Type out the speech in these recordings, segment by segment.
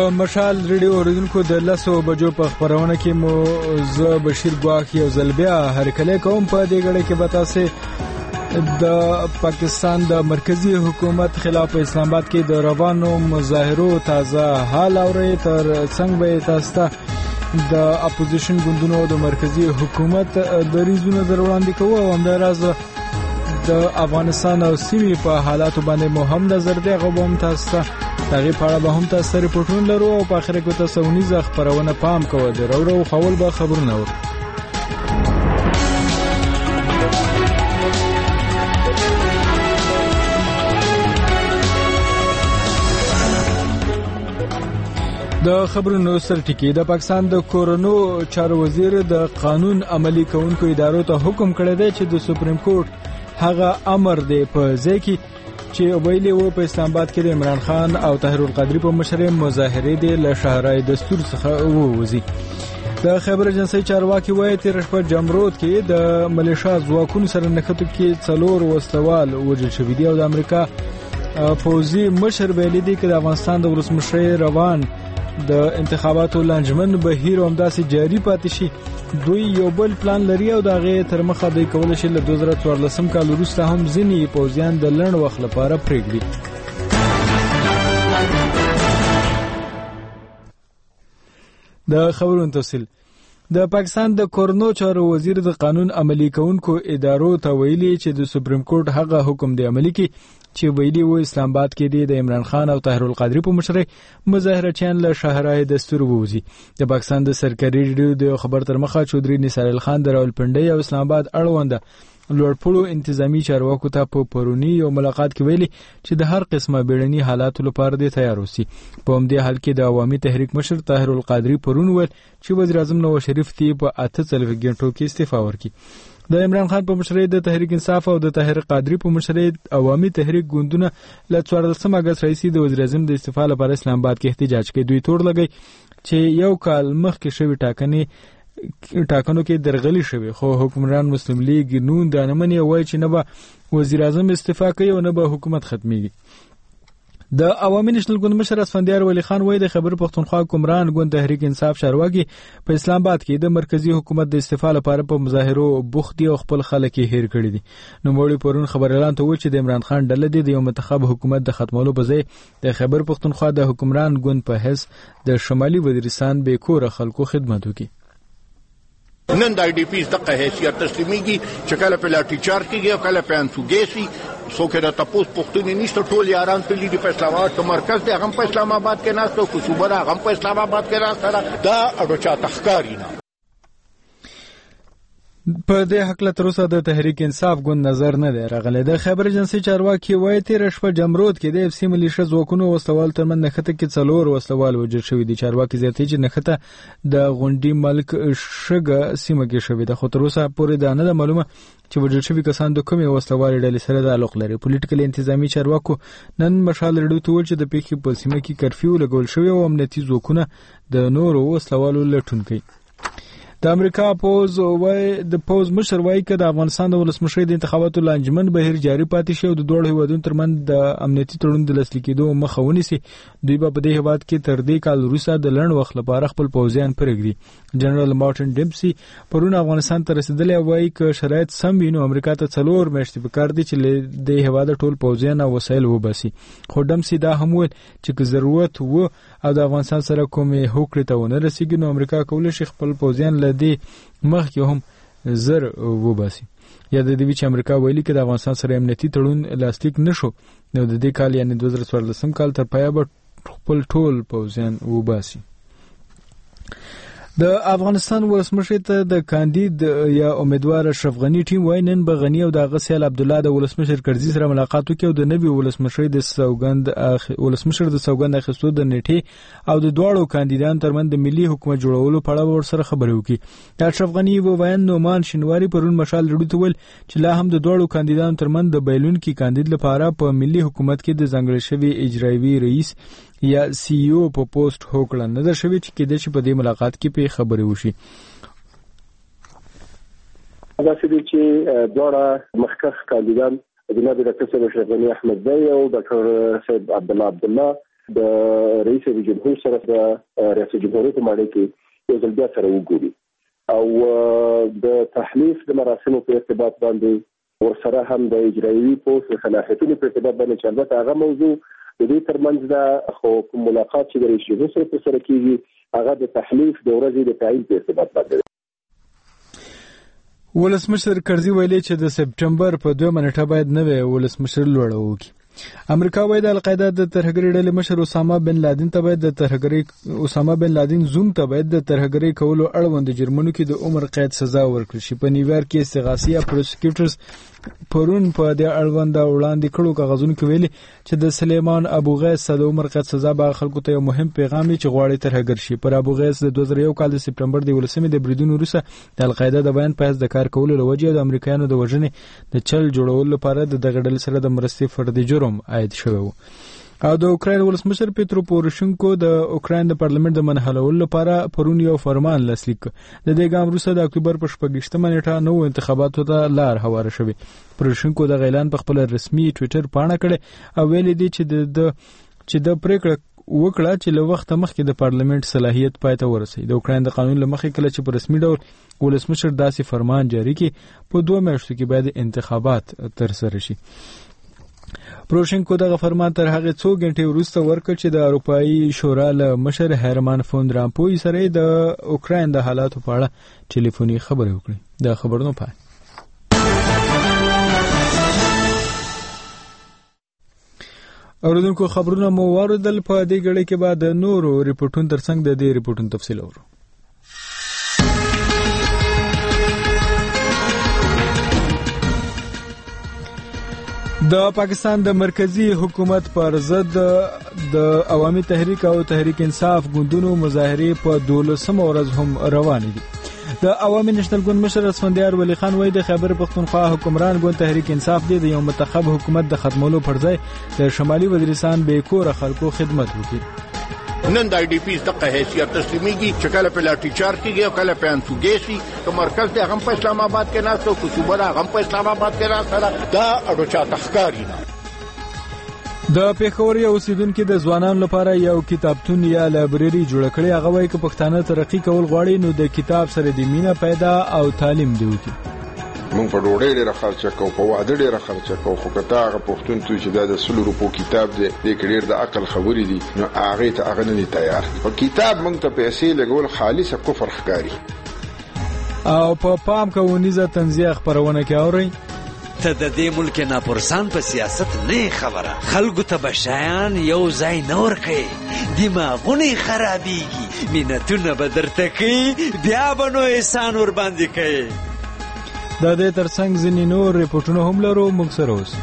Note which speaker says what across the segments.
Speaker 1: د مشال ریډیو اوریدونکو د 10 بجو په خبرونه کې مو زه بشیر ګواخ یو ځل بیا هرکله کوم په دې غړي کې به تاسو د پاکستان د مرکزی حکومت خلاف اسلام آباد کې د روانو مظاهرو تازه حال اوري تر څنګه به تاسو د اپوزیشن ګوندونو د مرکزی حکومت د ریزونو دروړاندې کوو او همداراز د افغانستان او سیمې په حالاتو باندې مو هم نظر دی غووم تاسو تغي په اړه به هم تاسو ریپورتونه لرو او په اخر کې تاسو ونیزه خبرونه پام کوئ درو خول به خبرونه ور د خبرونو سرټکی د پاکستان د کورونو چارو وزیر د قانون عملی کوونکو ادارو ته حکم کړی دی چې د سپریم کورټ هغه امر دی په ځای کې چې ویلي وو په اسلام آباد کې د عمران خان او طاهر القادری په مشرۍ مظاهرې د لشهرای دستور څخه ووزي. د خبر اجنسی چارواکي وایي تیر شپه جمرود کې د ملیشیا ځواکونو سره نښتو کې 4 وسلوال وژل شوي دي او د امریکا پوځي مشر ویلي دی چې د افغانستان د ولسمشر روان د انتخاباتو لانجمن بهیر همداسې جاری پاتې شي. دوی یو بل پلان لري او دا غي تر مخه د کول شي له 2014 کال وروسته هم ځینی پوځیان د لړ وخت لپاره پریږدي. د خبرونو تفصیل د پاکستان د کورونو چارو وزیر د قانون عملی کوونکو ادارو ته ویلي چې د سپریم کورټ هغه حکم دی عملی کی چې ویلي و اسلام آباد کې د عمران خان او طاهر القادری په مشرۍ مظاهره چان له شهرای دستور ووزي. د پاکستان د سرکاري ریډیو د خبر تر مخه چودري نثار الخان د راولپنډي او اسلام آباد اړوند لوړپوړو انتظامی چارواکو ته په پرونی یو ملاقات کې ویلي چې د هر قسمه بیړني حالاتو لپاره د تیار اوسي. په همدې حال کې د عوامي تحریک مشر طاهر القادری پرون ویل چې وزیر اعظم نواز شریف تی په 48 غنټو کې استعفا ورکړي. د عمران خان په مشرۍ د تحریک انصاف او د طاهر قادری په مشرۍ عوامي تحریک ګوندونه ل 14 اگست رئیس د وزیر اعظم د استعفا لپاره اسلام آباد کې احتجاج کوي. دوی تور لګي چې یو کال مخکې شوی ټاکنو کې درغلي شوی خو حکمران مسلم لیگ نون د انمنې وایي چې نه به وزیر اعظم استعفا کوي او نه به حکومت ختميږي. د عوامي نېشنل ګوند مشر اسفندیار ولی خان وایي د خیبر پختونخوا حکمران ګوند تحریک انصاف چارواکي په اسلام آباد کې د مرکزی حکومت د استعفا لپاره په مظاهرو بوختي او خپل خلک هیر کړی دي. نو موړي پرون خبر اعلان ته و چې د عمران خان ډله د یو منتخب حکومت د ختمولو په ځای د خیبر پختونخوا د حکمران ګوند په حیث د شمالي وزیرستان به کور خلکو خدمت وکړي.
Speaker 2: نن د آی ډی پیز د حیثیت تسلیمیږي چې کله په لاټی چارج کېږي او کله په انسوګېسي څوک د تپوس پښتون نشته ټول یاران په لیدي په اسلام آباد مرکز دی هغه په اسلام آباد کې ناست او صوبه هغه په اسلام آباد کې ناست دا اډو چا تخکاری نه.
Speaker 1: په دې حق له تر اوسه د تحریک انصاف ګوند نظر نه دی راغلی. د خبر اجنسی چارواکي وایي تیر شپه جمرود کې د اف سی ملیشیا ځواکونو وسلوال ترمن نښته کې 4 وسلوال وژل شوي دي. چارواکي زیاتې چې نښته د غونډي ملک شګه سیمه کې شوې ده خو تر اوسه پورې دا نه معلومه چې وژل شوي کسان د کومې وسلوال ډلې سره تعلق لري. پولیټیکل انتظامی چارواکو نن مشال ریډیو ته ویل چې د پیښې په سیمه کې کرفیو لګول شوی او امنیتي ځواکونه د نورو وسلوالو لټون کوي. د امریکا پوز مشر وایي چې د افغانستان د ولسمشر د انتخاباتو لانجمن بهیر جاری پاتې شي او د دوه هیوادونو ترمن د امنیتي تړون د لاسلیک کېدو مخه ونیسي. دوی په دې هیواد کې تر دې کال وروسته د لړ وخت لپاره خپل پوځیان پرېږدي. جنرال مارټن ډیمسي پرون افغانستان ته رسیدلی وایي چې شرایط سم وي نو امریکا ته 4 میاشتې پکار دي چې د هیواد ټول پوځیان او وسایل وباسي. خو ډیمسي دا هم ویل چې که ضرورت وو او د افغانستان سره کومې هوکړې ته ونه رسیږي نو امریکا کولی شي خپل پوځیان له دې مخکې هم زر وباسي. یا د دې چې امریکا ویلي چې د افغانستان سره امنیتي تړون لاسلیک نشو نو د دې کال یعنی 2014 کال تر پایه به خپل ټول پوځیان وباسي. د افغانستان ولسمشر ته د کاندید یا امیدوار اشرف غنی ټیم وای نن به غنی او د غسیل عبد الله د ولسمشر کرزي سره ملاقات وکړي او د نوي ولسمشر د سوګند اخیستو د نیټه او د دوړو کاندیدان ترمن د ملي حکومت جوړولو په اړه ورسره خبرې وکړي. اشرف غنی وویل نومان شینواری پرون مشال لړو ته ول چې لا هم د دوړو کاندیدان ترمن د بیلون کې کاندید لپاره په ملي حکومت کې د ځنګړې شوی اجرایي رئیس یا سی او په پوسټ هوکړه نه ده شوی چې کېدای شي په دې ملاقات کې په خبرې وشي.
Speaker 3: دا چې دوړه مخکښ کاندیدان جناب ډاکټر صاحب اشرف غنی احمد زئی او ډاکټر صاحب عبد الله د رئیس جمهور سره د ریاست جمهوریت په ماڼۍ کې یو ځل بیا سره وګوري او د تحلیف د مراسمو په ارتباط باندې ورسره هم د اجرایي پوسټ د صلاحیتونو په ارتباط باندې چې البته هغه موضوع د دې ترمنځ د خو ملاقات چې د رئیس جمهور سره ترسره کیږي هغه د تحلیف د ورځې د تعیین په ارتباط باندې.
Speaker 1: ولسمشر کرزي ویلي چې د سپټمبر په 2 منټه باید نوې ولسمشر لوړه وکړي. امریکا وايي د القاعده د ترهګرۍ ډلې مشر اسامه بن لادن ته باید د زوم ته باید د ترهګرۍ کولو اړوند جرمونو کې د عمر قید سزا ورکړي شي. په نیویارک کې استغاثیه پروسیکیوټرز پرون په د اړوند وړاندې کړو کاغذونو کې ویلي چې د سلیمان ابو غیث د عمر قید سزا به خلکو ته یو مهم پیغام چې غواړي ترهګر شي. پر ابو غیث د 2001 کال د سپټمبر د 18 د بریدونو وروسته د القاعده د بیان په د کار کولو لوجه د امریکایانو د وژنې د چل جوړولو لپاره د دغه ډلې سره د مرستې فردي جرم عاید شوی و. او د اوکراین ولسمشر پیترو پوروشنکو د اوکراین د پارلمنت د منحلولو لپاره پرون یو فرمان لاسلیک کړ. د دې ګام وروسته د اکتوبر په 28مه نیټه نو انتخاباتو ته لار هواره شوه. پوروشنکو د اعلان په خپل رسمي ټوئیټر پاڼه کړه او ویل دي چې د پریکړه وکړه چې له وخت مخکې د پارلمنت صلاحیت پای ته ورسېږي. د اوکراین د قانون لمخې کله چې په رسمي ډول ولسمشر داسې فرمان جاری کړي په 2 میاشتو کې باید انتخابات ترسره شي. پروشنکو دغه فرمان تر هغه څو غنټې وروسته ورکړ چې د اروپאי شورا له مشر هرمان فون رامپوی سره د اوکراین د حالاتو په اړه ټلیفوني خبرې وکړي. د خبرونو پای اوردونکو خبرونه مو واردل. په دې غړي کې بعد نورو ریپورتونو ترڅنګ د دې ریپورتونو تفصیل اورو. د پاکستان د مرکزی حکومت پر ضد د عوامي تحریک او تحریک انصاف ګوندونو مظاهرې په 12مه ورځ هم روانې دي. د عوامي نېشنل ګوند مشر اسفندیار ولی خان وایي د خیبر پختونخوا حکمران ګوند تحریک انصاف دی د یو منتخب حکومت د ختمولو پر ځای د شمالي وزیرستان به کور خلکو خدمت وکړي.
Speaker 2: نن د IDP دغه حیثیت تسلیمیږي چې کله په لاټھی چارج کېږي او کله په انسوګېسي که مرکز د هغه په اسلام آباد کې ناست او صوبه د هغه په اسلام آباد کې ناست دا اډو چا تخکاری نه.
Speaker 1: د پیښور یو اوسیدونکو د ځوانانو لپاره یو کتابتون یا لایبرری جوړ کړی. هغه وایي چې پښتانه ترقی کول غواړي نو د کتاب سره د مینه پیدا او تعلیم دی وکړي.
Speaker 4: مونږ په ډوډۍ ډېره خرچه کوو په واده ډېره خرچه کوو خو که تا هغه پښتون ته چې دا د 100 روپو کتاب دی دې کې ډېر د عقل خبرې دي نو هغې ته هغه نه دي تیار. په کتاب مونږ ته پیسې لګول خالصه کفر ښکاري.
Speaker 1: او په پام کوونیزه تنزیه خپرونه کې اورئ
Speaker 5: ته د دې ملک ناپرسان په سیاست نه خبره خلکو ته بشایان یو ځای نور کوي دماغونه خرابېږي مینتونه به درته کوي بیا به نو احسان ور باندې کوي.
Speaker 1: د دې ترڅنګ ځینې نور ریپورټونه هم لرو. موږ سره اوسئ.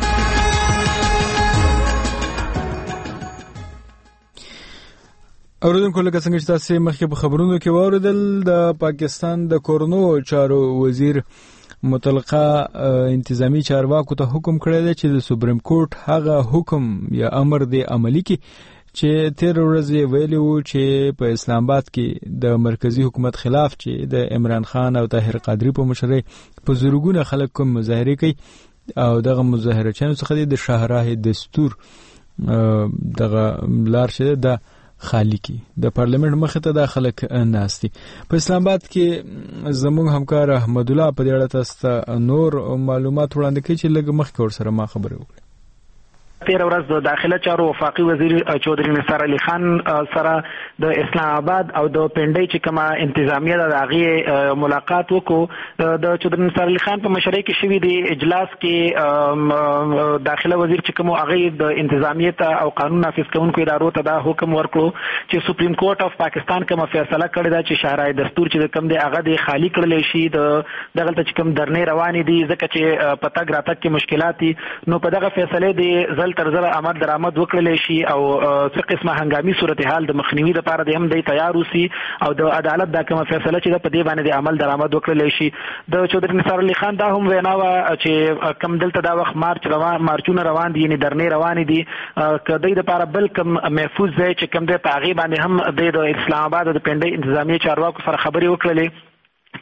Speaker 1: اوردونکو لکه څنګه چې تاسو مخکې په خبرونو کې واوریدل د پاکستان د کورونو چارو وزیر متعلقه انتظامی چارواکو ته حکم کړی دی چې د سپریم کورټ هغه حکم یا امر دی عملی کړي چې تیر ورځ ویلي وو چې په اسلام آباد کې د مرکزی حکومت خلاف چې د عمران خان او طاهر قادری په مشرۍ په زورګونه خلک کوم مظاهره کوي او دغه مظاهرچیانو څخه د شاهراه دستور دغه لار شه د خالی کی د پارلیمنت مخ ته داخله ناشتي. په اسلام آباد کې زموږ همکار احمد الله په دې اړه تاسو نور معلومات وړاندې کوي چې لږ مخکې ور سره ما خبرې وکړه.
Speaker 6: تیر ورځ د داخله چارو وفاقي وزیر چودري نثار علي خان سره د اسلام آباد او د پنډۍ چې کومه انتظامیه د هغې ملاقات وکړو. د چودري نثار علي خان په مشرۍ کې شوي دی اجلاس کې داخله وزیر چې کوم هغې د انتظامیه ته او قانون نافذ کوونکو ادارو ته دا حکم ورکړو چې سپریم کورټ اف پاکستان کومه فیصله کړې ده چې شاهراه دستور چې کوم دی هغه د خالی کړلی شي دغلته چې کوم درنې روانې دي ځکه چې په تګ راتګ کې مشکلات دي نو په دغه فیصلې د تر زره عمل درآمد وکړل شي او څه قسمه هنګامي صورتحال د مخنیوي لپاره د هم د تیار اوسي او د عدالت د کومه فیصله چې په دې باندې د عمل درآمد وکړل شي. د چودري نثار علي خان دا هم وینا وا چې کم دلته دا وخت مارچونه روان دي یعنی درنې روان دي کدی د لپاره بل کم محفوظ ځای چې کم د پاغي باندې هم د اسلام آباد د پنډۍ انتظامی چارواکو سره خبرې وکړلې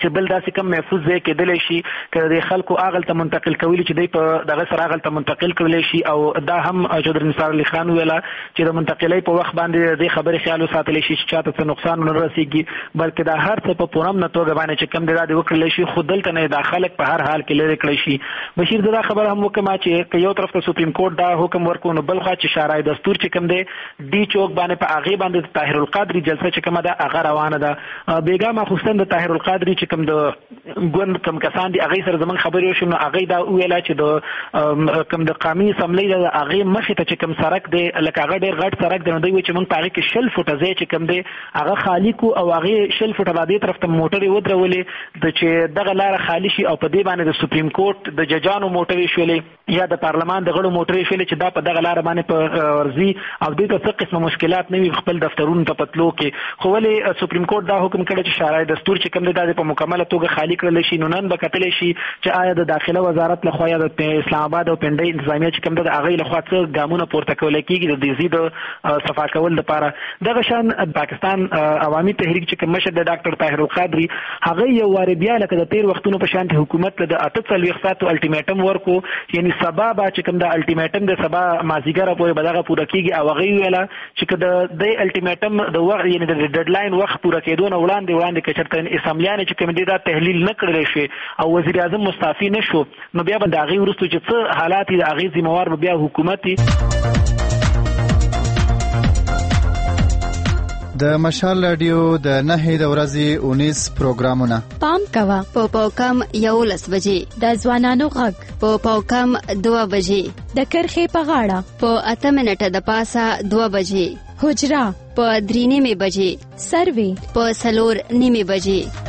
Speaker 6: چې بل داسې کم محفوظ ځای کېدلی شي که د خلکو هغه ته منتقل کولی چې دوی په دغه سره هغه ته منتقل کړلی شي. او دا هم چودري نثار علي خان ویله چې د منتقلۍ په وخت باندې د خبرې خیال وساتلی شي چې چاته څه نقصان ونه رسېږي، بلکې دا هر څه په پوره توګه باندې چې کم دی دا وکړلی شي، خو دلته نه دا خلک په هر حال کې لرې کړی شي. بشیر دا خبره هم وکړه چې یو طرف ته سپریم کورټ دا حکم ورکړو نو بل خوا چې شارع دستور چې کم دی ډي چوک باندې په هغې باندې د طاهر القادري جلسه چې کومه ده هغه روانه ده. بېګا ماخوستن د طاهر القادري چې کوم د ګوند کم کسان دي هغې سره زموږ خبرې وشوې نو هغې دا وویله چې د کوم د قامي اسمبلۍ د هغې مخې ته چې کوم سړک دی لکه هغه ډېر غټ سړک دی نو دوی وایي چې موږ په هغې کې 100 فوټه ځای چې کوم دی هغه خالي کړو او هغې 100 فوټه لا دې طرف ته موټرې ودرولې د چې دغه لاره خالي شي او په دې باندې د سپریم کورټ د ججانو موټرې شولې یا د پارلمان د غړو موټرې شولې چې دا په دغه لاره باندې په ورځي او دې ته څه قسمه مشکلات نه وي خپل دفترونو ته په تلو کې. خو ولې سپریم کورټ دا حکم کړی چې شارع دستور چې کوم دی دا په مکمله توګه خالي کړلی شي. نو نن به کتلی شي چې آیا د داخله وزارت لخوا یا د اسلام آباد او پنډۍ انتظامیه چې کوم دی د هغې لخوا څه ګامونه پورته کولی کېږي د دې د صفا کول لپاره. دغه شان پاکستان عوامي تحریک چې کوم مشر د ډاکټر طاهر القادري هغه یو وارې بیا لکه د تیر وختونو په شان حکومت له د 48 ساعتو الټیمیټم ورکو، یعنی سبا به چې کوم د الټیمیټم د سبا مازیګر پورې به دغه پوره کېږي او هغې ویله چې که د الټیمیټم د وخت یعنی د ډیډلاین وخت پوره کېدو نه وړاندې که چېرته اسمبلیانې چې کوم دي دا تحلیل نه کړلی شي او وزیر اعظم مستعفي نه شو نو بیا به د هغې وروستو چې څه حالات دي د هغې ذمهوار به بیا حکومت وي.
Speaker 7: د مشال رادیو د 9 د ورځې 19 پروګرامونه
Speaker 8: پام کوه په پاوکم 11 بجې د ځوانانو غږ په پاوکم 2 بجې د کرخې په غاړه په 8 منټه د پاسه 2 بجې حجرا په 3 بجې سروي په 4 بجې.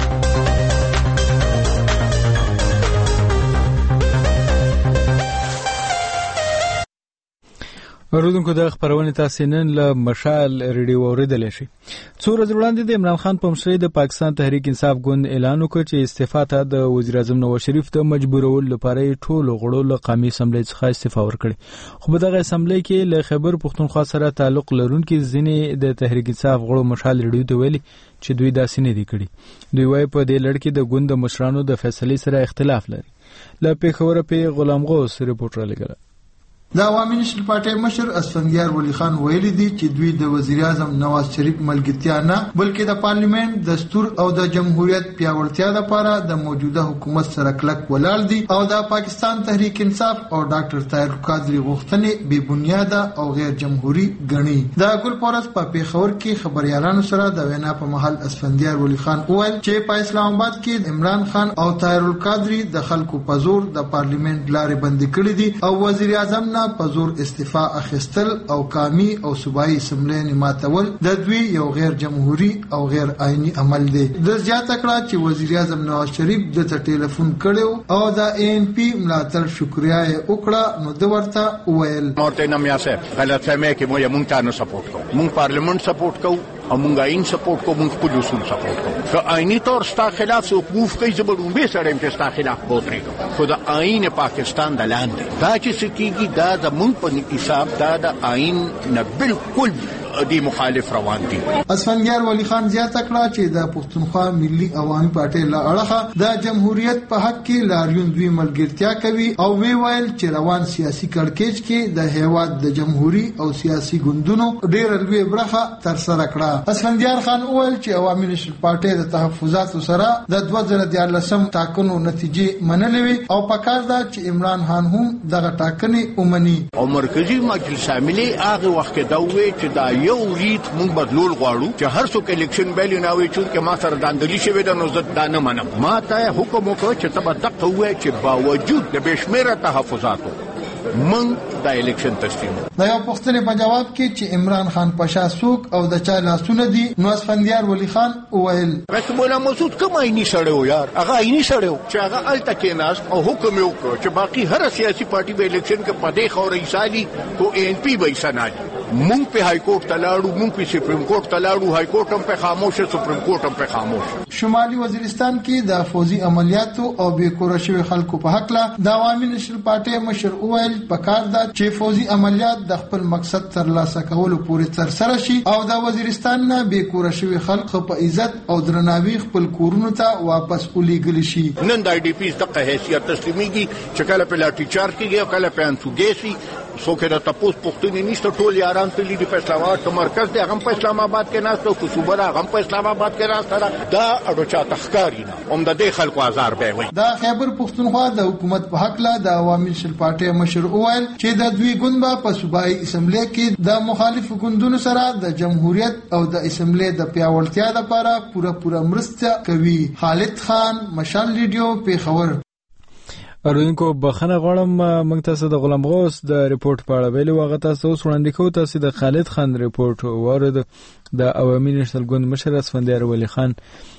Speaker 1: اوریدونکو د خبرونه تاسو نن له مشال ریډیو اوریدل شي. څو ورځې وړاندې د عمران خان په مشرۍ د پاکستان تحریک انصاف ګوند اعلان وکړ چې استعفا ته د وزیر اعظم نواز شریف د مجبورولو لپاره ټول غړو له قومي اسمبلی څخه استعفا ورکړي. خو په دغه اسمبلی کې له خیبر پښتونخوا سره تعلق لرونکي ځینې د تحریک انصاف غړو مشال ریډیو ته ویلي چې دوی داسې نه دي کړي. دوی وايي په دې لړ کې د ګوند د مشرانو د فیصلې سره اختلاف لري. له پیښوره په غلام غوث ریپورټ را لګل.
Speaker 9: د عوامي نېشنل پارټۍ مشر اسفندیار ولی خان ویلي دي چې دوی د وزیر اعظم نواز شریف ملګرتیا نه بلکې د پارلیمنت دستور او د جمهوریت پیاوړتیا لپاره د موجوده حکومت سره کلک ولاړ دي او د پاکستان تحریک انصاف او ډاکټر طاهر القادري غوښتنې بې بنیاده او غیر جمهوری ګڼي. د ګلپورس په پیښور کې خبريالانو سره د وینا په محل اسفندیار ولی خان وویل چې په اسلام آباد کې عمران خان او طاهر القادري د خلکو په زور د پارلیمنت لارې بندي کړې دي او وزیر اعظم په زور استعفا اخیستل او قومي او صوبایي اسمبلی ماتول د دوی یو غیر جمهوری او غیر آئینی عمل دی. د زیاته کړه چې وزیر اعظم نواز شریف د ټلیفون کړو او د ANP ملاتړ شکریا یې وکړه نو د ورته وویل
Speaker 2: مورته نمیا صاحب غلط فهمه کې مونږ ته نه سپورټ کوو، مونږ پارلیمنت سپورټ کوو او مونږ آئین سپورټ کوو، مونږ خپل اصول سپورټ کوو. که آئینی طور ستا خلاف څوک موف کوي زه به لومبې سړی یم چې ستا خلاف ودرېږم، خو د آئین پاکستان د لاندې دا چې څه کېږي دا زمونږ په حساب دا د آئین نه بالکل دی مخالف روان دي.
Speaker 9: اسفندیار ولی خان زیاته کړه چې د پښتونخوا ملي عوامي پارټۍ له اړخه د جمهوریت په حق کې لاریون دوی ملګرتیا کوي او وی ویل چې روان سیاسي کړکېچ کې د هیواد د جمهوری او سیاسي ګوندونو ډېر لوی برخه تر سره کړه. اسفندیار خان ویل چې عوامي نېشنل پارټۍ د تحفظاتو سره د 2014 ټاکنو نتیجې منلې وي او پکار ده چې عمران خان هم دغه ټاکنې ومني.
Speaker 2: او مرکزی مجلس عاملې هغه وخت دا وی چې دا یو ریت مونږ بدلول غواړو چې هر څوک الیکشن بیل نه وي چې ما سره داندلی شوی د نو زه دا نه منم. ما ته حکم وکړ چې تبه دقه وای چې باوجود د بشمیره تحفظاتو مونږ د الیکشن تسلیم.
Speaker 9: دا یو پوښتنه په جواب کې چې عمران خان پاشا څوک او د چا لاسونه دي نو اسفندیار ولی خان وویل
Speaker 2: رسول الله مسعود کوم عیني سړیو یار هغه عیني سړیو چې هغه الته کې ناس او حکم وکړ چې باقي هر سیاسي پارټي به الیکشن کې پدې خورې سالي کو ANP به سنالي مونږ په های کورټ ته لاړو، مونږ په سپریم کورټ ته لاړو، های کورټ هم په خاموشه، سپریم کورټ هم په خاموشه.
Speaker 9: شمالي وزیرستان کې د فوزي عملیاتو او بې کوره شوي خلکو په حق له د عوامي نشل پارټۍ مشر وویل پکار ده چې فوزي عملیات د خپل مقصد ترلاسه کولو پورې ترسره شي او د وزیرستان نه بې کوره شوي خلک په عزت او درناوي خپل کورونو ته واپس ولېږل شي.
Speaker 2: نن د آی ډي پیز دغه حیثیت تسلیمیږي چې کله په لاټي چارج کېږي او کله په انسوګې شي. څوک د تپوس پوښتنې نشته، ټول یاران تللي دي په اسلام آباد. مرکز دی هغه هم په اسلام آباد کې ناسته او صوبه ده هغه هم په اسلام آباد کې ناسته ده. دا اړو چاته ښکاري نه، هم د دې خلکو ازار به وي.
Speaker 9: دا خیبر پښتونخوا د حکومت په حق له د عوامي نشل پارټۍ مشر وویل چې د دوی ګوند به په صوبایي اسمبلی کې د مخالفو ګوندونو سره د جمهوریت او د اسمبلی د پیاوړتیا لپاره پوره مرسته کوي. خالد خان، مشال ریډیو، پیښور.
Speaker 1: اردوونکو بخنه غواړم موږ تاسو د غلام غوث د ریپورت په اړه ویلو هغه تاسو وړاندې کوو. تاسو د خالد خان ریپورت وارد د عوامي نشل ګوند مشر اسفندیار ولی خان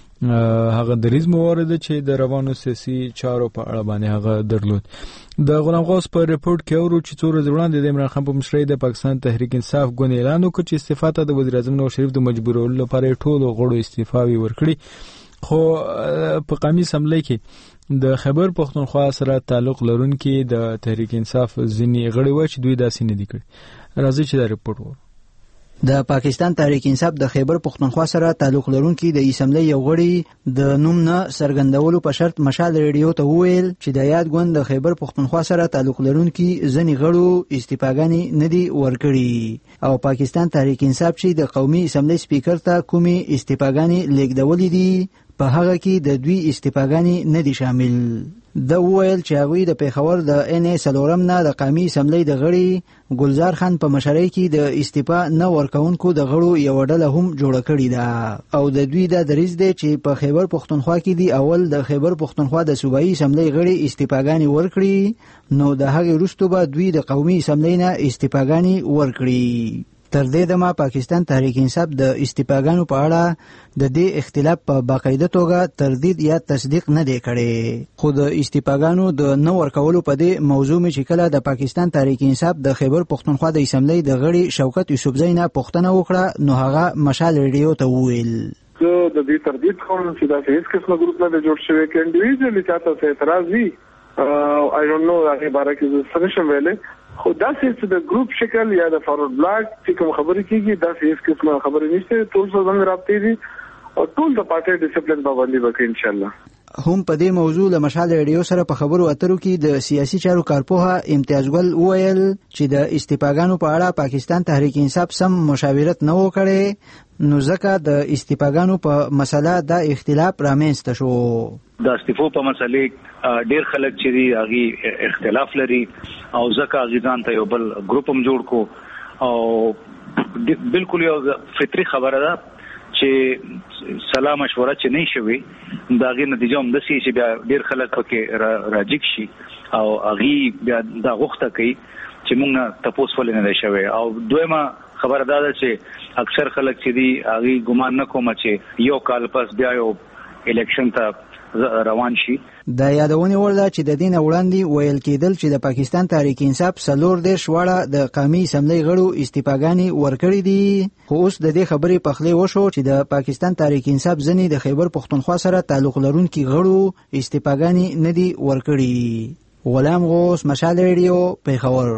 Speaker 1: هغه دریز موارد چې د روانو سیاسي چارو په اړه باندې هغه درلود. د غلام غوث په ریپورت کې اورو چې څو ورځې وړاندې د عمران خان په مشرۍ د پاکستان تحریک انصاف ګوند اعلان وکړ چې استعفا ته د وزیر اعظم نواز شریف د مجبورولو لپاره ټولو غړو استعفاوي ورکړي. خو په قومي اسمبلی کې د خیبر پښتونخوا سره تعلق لرونکي د تحریک انصاف ځینې غړي و چې دوی داسې نه دي کړي. راځي چې دا ریپورت وو.
Speaker 10: د پاکستان تحریک انصاف د خیبر پښتونخوا سره تعلق لرونکي د اسمبلی یو غړي د نوم نه څرګندولو په شرط مشال ریډیو ته وویل چې د یاد ګوند د خیبر پښتونخوا سره تعلق لرونکي ځینې غړو استعفاګانې نه دي ورکړي او پاکستان تحریک انصاف چې د قومي اسمبلی سپیکر ته کومې استعفاګانې لیږدولې دي په هغه کې د دوی استعفاګانې نه دي شامل. د وویل چې هغوی د پیښور د ان ای سلورم نه د قومي اسمبلی د غړي ګلزار خان په مشرۍ کې د استعفا نه ورکونکو د غړو یو ډله هم جوړه کړې ده او د دوی د دریځ دی چې په خیبر پښتونخوا کې دی اول د خیبر پښتونخوا د صوبایي اسمبلی غړي استعفاګانې ورکړي نو د هغې وروسته به دوی د قومي اسمبلی نه استعفاګانې ورکړي. تر دې دمه پاکستان تحریک انصاف د استعفاګانو په اړه د دې اختلاف په باقاعده توګه تردید یا تصدیق نه دی کړی خو د استعفاګانو د نه ورکولو په دې موضوع مې چې کله د پاکستان تحریک انصاف د خیبر پښتونخوا د اسمبلی د غړي شوکت یوسفزۍ نه پوښتنه وکړه نو هغه مشال ریډیو ته وویل
Speaker 11: زه د دې تردید کوم چې دا هیڅ قسمه ګروپ نه جوړ شوی کې انډیویډوالي چاته څه اعتراض وي I don't know هغه باره کې زه څه نشم ویلی خو داسې چې د ګروپ شکل یا د فارورډ بلاک چې کوم خبرې کېږي داسې هیڅ قسمه خبرې نشته. ټول څه زموږ رابطې دي او ټول د پارټۍ ډسپلین پابندي وکړي انشاءالله.
Speaker 10: هم په دې موضوع له مشال ریډیو سره په خبرو اترو کې د سیاسي چارو کارپوه امتیاز ګل وویل چې د استعفاګانو په اړه پاکستان تحریک انصاف سم مشاورت نه وکړي نو ځکه د استعفاګانو په مسله د اختلاف رامنځته شو.
Speaker 12: د استعفو په مسلې ډیر خلک چې دی هغه اختلاف لري او ځکه هغه ځان ته یو بل ګروپ هم جوړ کو او بالکل یو فطري خبره ده چې سلام مشوره چې نه شوي دا غي نتیجه هم د سي چې بیا ډیر خلک پکې راجیک شي او هغه بیا دا غوښته کوي چې موږ تاسو ولې نه شوي. او دویمه خبره ده چې اکثر خلک چې دی هغه ګمان نه کوم چې یو کال پس بیا یو الیکشن ته روان شي.
Speaker 10: د یادونې وړ ده چې د دین وړاندې ویل کېدل چې د پاکستان تحریک انصاف 14 واړه د قومي اسمبلی غړو استعفاګانې ورکړي دي خو اوس د دې خبرې پخلی وشو چې د پاکستان تحریک انصاف ځنې د خیبر پښتونخوا سره تعلق لرونکي غړو استعفاګانې نه دي ورکړي. غلام غوث، مشال ریډیو، پیښور.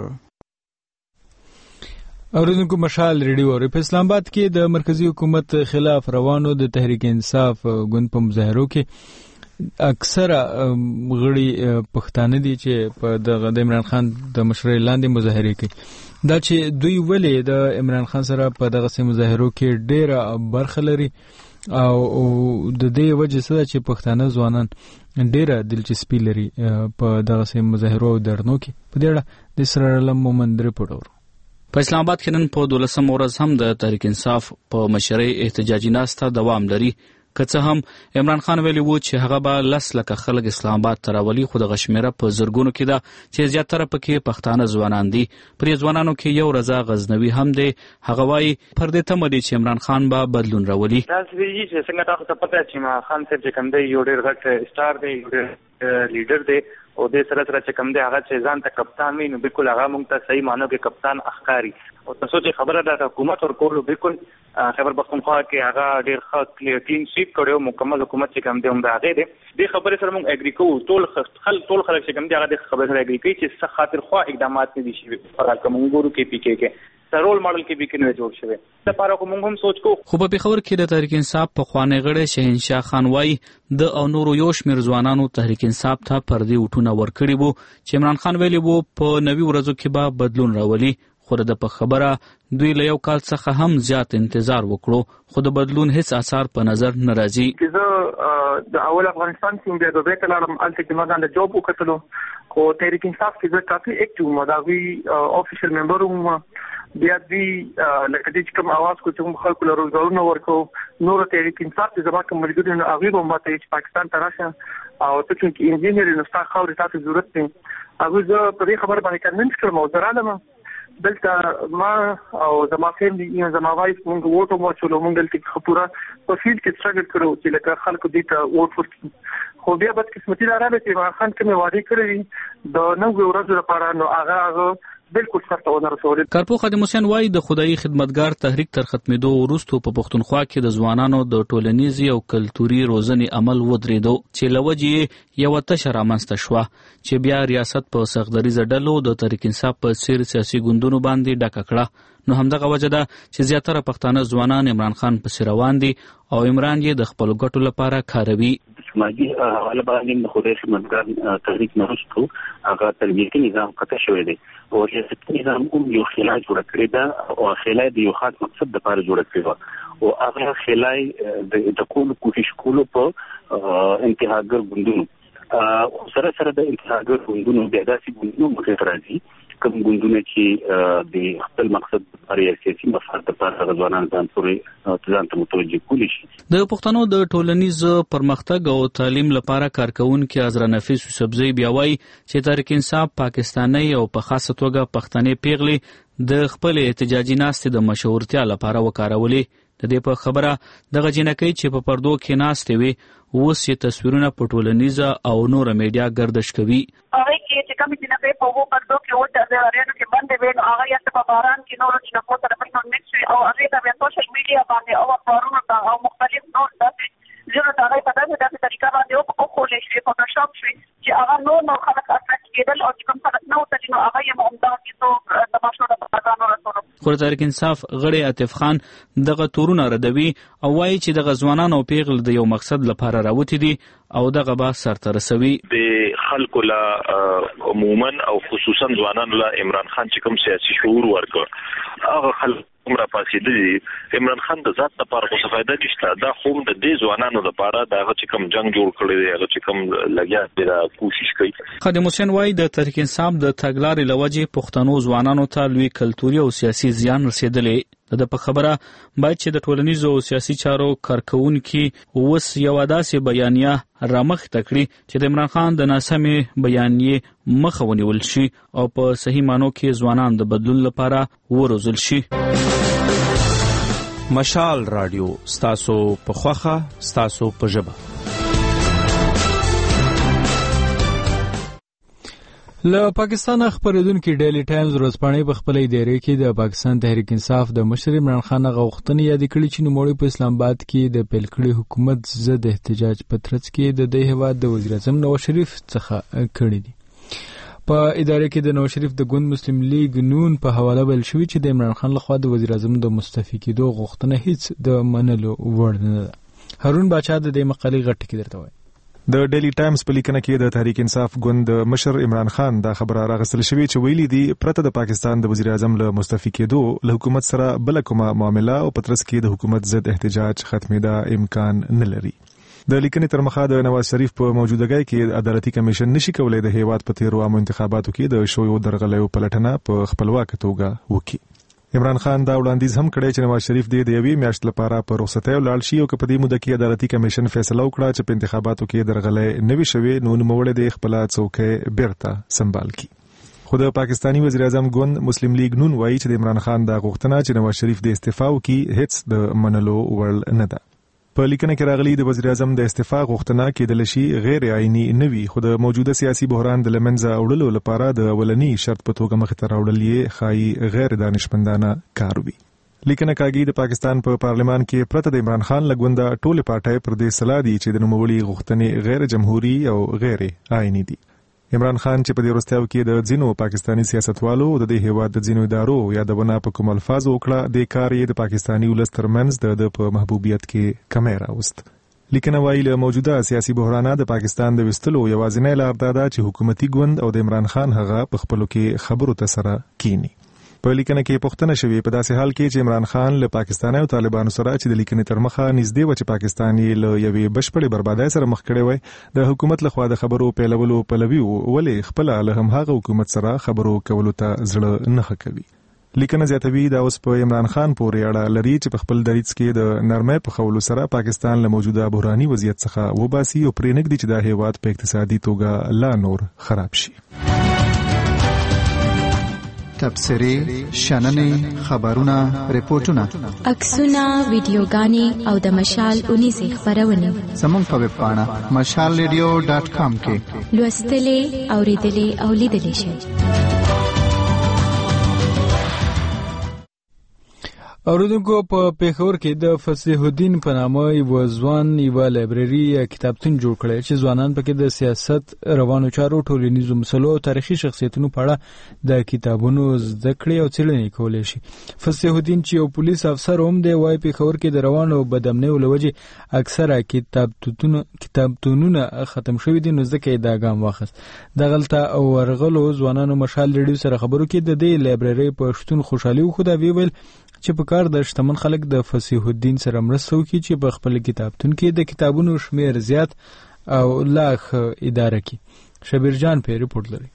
Speaker 1: اوریدونکو مشال ریډیو په اسلام آباد کې د مرکزی حکومت خلاف روانو د تحریک انصاف ګوند په مظاهرو کې اکثره غړي پښتانه دي چې په د عمران خان د مشرۍ لاندې مظاهره کوي. دا چې دوی ولې د عمران خان سره په دغه مظاهرو کې ډېره برخه لري او د دې وجه څه ده چې پښتانه ځوانان ډېره دلچسپي لري په دغه مظاهرو او درنو کې. په دې اړه د اسرار علم مومند ریپورټ اورو.
Speaker 13: په اسلام آباد کې نن په 12 ورځ هم د تحریک انصاف په مشرۍ احتجاجي ناسته دوام لري. که څه هم عمران خان ویلي وو چې هغه به 10 لکه خلک اسلام آباد ته راولي خو دغه شمېره په زرګونو کې ده چې زیاتره پکې پښتانه ځوانان دي. پرې ځوانانو کې یو رضا غزنوي هم دی. هغه وایي پر دې تمه دی چې عمران خان به بدلون راولي.
Speaker 14: دا چې څنګه تاسو ته پته چې ما خان صاحب چې کوم دی یو ډېر غټ سٹار دی
Speaker 12: لیډر دی او د سره چې کوم دی هغه چې ځان ته کپتان وي نو بالکل هغه موږ ته صحیح معنی کې کپتان اخکاری او تاسو چې خبره ده حکومت ورکول بالکل خبر پختونخوا کې هغه ډیر ښه کلین سویپ کړو مکمل حکومت چې کوم دی هم دا هغه دی د خبرې سره موږ اګری کوو ټول خلک چې کوم دی هغه د خبرې سره اګری کوي چې څه خاطر خو اقدامات نه دي شوي فرال کوم ګورو کې پی کې رول ماډل کې به کې جوړ شوی د پاره کوم هم سوچ کو
Speaker 13: خو په پیښور کې د تحریک انصاف په خوانې غړي شهنشاه خان وای د او نورو یو شمېر ځوانانو تحریک انصاف ته پردي وټونه ورکړي وو چې عمران خان ویلي وو په نوي ورځو کې به بدلون راولي خو د په خبره دوی له یو کال څخه هم زیات انتظار وکړو خو د بدلون هیڅ اثر په نظر نه راځي
Speaker 11: چې د اول افغانستان کې بیا د بیت العالم الته کې ما د جوب وکړلو خو تحریک انصاف کې کافي اکټیو مداوی افیشل ممبر وم بیا دوی لکه چې کوم आवाज کو چې خلکو له روزګارونو ورکو نور تحریک انصاف چې زما کوم ملګری نو هغه به ماته چې پاکستان ته راشه او ته چې انجینیر نو تاسو خو تاسو ضرورت دی هغه زه په دې خبره باندې کنوینس کړم او درالم دلته ما او زما فیملی زما وایف موږ ووټ مو چلو موږ دلته خپوره په فیلډ کې سترګل کړو چې لکه خلکو دې ته ووټ ورکړي خو بیا بد قسمتي راغله چې عمران خان کومه وعده کړې د نو ورځې لپاره نو هغه بالکل څرته ونه رسول
Speaker 13: کارپو خادم حسین وای د خدای خدمتګار تحریک تر ختمېدو وروسته په پښتونخوا کې د ځوانانو د ټولنیزي او کلتوري روزنې عمل ودرېدو چې لوجې یو تشه رامنځته شوه چې بیا ریاست په سغدریزه ډلو د تحریک انصاف په څیر سیاسي ګوندونو باندې ډکه کړه نو همدغه وجه ده چې زیاتره پښتانه ځوانان عمران خان پسې روان دي او عمران یې د خپل ګټو لپاره کاروي
Speaker 14: سماجی حواله باندې د خدای خدمتګار تحریک نرسته هغه تربیتي نظام قطع شوی دی او ریاستي نظام هم یو خلای جوړ کړی دا او خلای د یو خاص مقصد لپاره جوړ کړی او هغه خلای د کوم کوشش کولو په انتهاګر ګوندونو سره د انتهاګر ګوندونو د داسې ګوندونو مخې راځي کوم ګوندونه چې د خپل مقصد لپاره سیاسي مفاد لپاره ځوانان ځان ته متوجه کولی شي
Speaker 13: د پښتنو د ټولنیز پرمختګ او تعلیم لپاره کارکونکو حضرت نفیس سبزی بیا وایي چې تحریک انصاف پاکستاني او په خاصه توګه پښتني پیغلې د خپل احتجاجي ناستې د مشهورتیا لپاره وکارولې د دې په خبره دغه جنکۍ چې په پردو کې ناستې وي اوس یې تصویرونه په ټولنیزه او نور میډیا گردش کوي
Speaker 15: هغه کې چې کوم چې نه په وو پردو کې وته د اړیانو کې باندې وین هغه یې په باران کې نور چې په سره په نت او هغه د سوشل میډیا باندې او پرونو او مختلف نور داسې ژوند هغه په داسې طریقه باندې او خولې شي فوټوشاپ شي چې هغه نور خلک اثر کېدل او کوم خلک نو ته نو هغه یې مهمه چې تو تماشا د پاکستان رسول
Speaker 13: خو تحریک انصاف غړي عاطف خان دغه تورونه ردوي او وایي چې دغه ځوانان او پیغل د یو مقصد لپاره راوتی دي او دغه به سرته رسوي
Speaker 16: د خلکو لا عموما او خصوصا ځوانان لا عمران خان چې کوم سیاسي شعور ورکړ هغه خلک عمره پاسېدلي عمران خان د ذات لپاره څه فائدہ نشته دا خو د دې ځوانانو لپاره دا چې کوم جنگ جوړ کړی دی هغه چې کوم لګیا دی دا کوشش کوي
Speaker 13: خادم حسین وای د تحریک انصاف د تګلارې لوجې پښتنو ځوانانو ته لوی کلتوري او سیاسي زیان رسیدلې د په خبره باید چې د ټولنیزو او سیاسي چارو کارکونکو اوس یو داسې بیانیه رامخته کړي چې د عمران خان د ناسمې بیانیې مخه ونیول شي او په صحیح مانو کې ځوانان د بدلون لپاره وروزل شي
Speaker 17: مشال رادیو ستاسو په خوخه ستاسو په ژبه
Speaker 1: له پاکستان خبرېدونکو ډیلی ټایمز ورځپاڼې په خپل ادارې کې د پاکستان تحریک انصاف د مشر عمران خان غوښتنې یاد کړې چې نوموړی په اسلام آباد کې د پیل کړي حکومت ضد احتجاج په ترڅ کې د دې هیواد د وزیر اعظم نواز شریف څخه کړی دي په ادارې کې د نواز شریف د ګوند مسلم لیگ نون په حواله ویل شوی چې د عمران خان لخوا د وزیر اعظم د مستعفي کېدو غوښتنه هیڅ د منلو وړ نه ده هارون باچا د دې مقالې غټ کې درته وایي
Speaker 18: د ډیلی ټایمز په لیکنه کې د تحریک انصاف ګوند مشر عمران خان دا خبره راغستل شوې چې ویلي دي پرته د پاکستان د وزیر اعظم له مستعفي کېدو له حکومت سره بل کومه معامله او پترس کې د حکومت ضد احتجاج ختمېدا امکان نه لري د لیکنې تر مخه د نواز شریف په موجودګۍ کې عدالتي کمیشن نشي کولای د هیواد په تیرو عامو انتخاباتو کې د شویو درغلیو پلټنه په خپلواک توګه وکړي عمران خان دا وړاندیز هم کړی چې نواز شریف د یوې میاشت لپاره په رخصتۍ ولاړ شي او په دې موده کې عدالتي کمیشن فیصله وکړه چې په انتخاباتو کې درغلۍ نه وي شوې نو نوموړی د خپل څوکۍ بیرته سمبال کړي خو د پاکستاني وزیر اعظم ګوند مسلم لیگ نون وایي چې د عمران خان دا غوښتنه چې نواز شریف د استعفا وکړي هیڅ د منلو وړ نه ده په لیکنه کې راغلي د وزیر اعظم د استعفا غوښتنه کېدل شي غیر عیني نه وي، خو د موجوده سیاسي بحران د لمنځه وړلو لپاره د اولنی شرط په توګه مخې ته راوړل یې ښایي غیر دانشمندانه کار وي. لیکنه کاږي د پاکستان په پارلمان کې پرته د عمران خان لګونده ټولې پارټۍ پر دې سلا دي چې د نوموړي غوښتنې غیر جمهوری او غیر عیني دي. عمران خان چې په دې وروستیو کې د ځینو پاکستانی سیاستوالو د دې هیواد د ځینو ادارو یادونه په کوم الفاظ وکړه، د کار یې د پاکستانی ولس ترمنځ د په محبوبیت کې کمی راوست. لیکنه وایي له موجوده سیاسي بحرانه د پاکستان د وستلو یوازینی لار دا ده چې حکومتي ګوند او د عمران خان هغه په خپلو کې خبرو ته سره کینی. په لیکنه کې پوښتنه شوې په داسې حال کې چې عمران خان له پاکستان او طالبانو سره چې د لیکنې تر مخه نږدې و چې پاکستان یې له یوې بشپړې بربادۍ سره مخ کړی وای، د حکومت لخوا د خبرو پیلولو پلوي ولې خپل له هماغه حکومت سره خبرو کولو ته زړه نه ښه کوي. لیکنه زیاتوي دا اوس په عمران خان پورې اړه لري چې په خپل دریځ کې د نرمۍ په خولو سره پاکستان له موجوده بحراني وضعیت څخه وباسي او پرې نږدې چې دا هیواد په اقتصادي توګه لا نور خراب شي.
Speaker 7: تبصرې، شننې، خبرونه، ریپورتونه،
Speaker 19: عکسونه، ویډیوګانې او د مشال 19 خبرونه
Speaker 7: زموږ په ویب پاڼه mashalradio.com کې
Speaker 19: لوستلې، اوریدلې او لیدلې شئ.
Speaker 1: اوریدونکو په پیښور کې د فصیح الدین په نامه یو ځوان یو لایبرري کتابتون جوړ کړی چې ځوانان پکې د سیاست، روانو چارو، ټولنیزو مسلو او تاریخي شخصیتونو په اړه د کتابونو زده کړې او څېړنې کولی شي. فصیح الدین چې یو پولیس افسر هم دی، وايي پیښور کې د روانو بدامنیو له وجې اکثره کتابتونونه ختم شوي دي، نو ځکه یې دا ګام واخیست. دغلته ورغلو ځوانانو مشال ریډیو سره خبرو کې د دې لایبرري په شتون خوشحالي وښوده. ویل چې په کار د شتمن خلک د فصیح الدین سره مرسته وکړي چې په خپل کتابتون کې د کتابونو شمیر زیات او لا ښه اداره کړي. شبیر جان په ریپورت لري.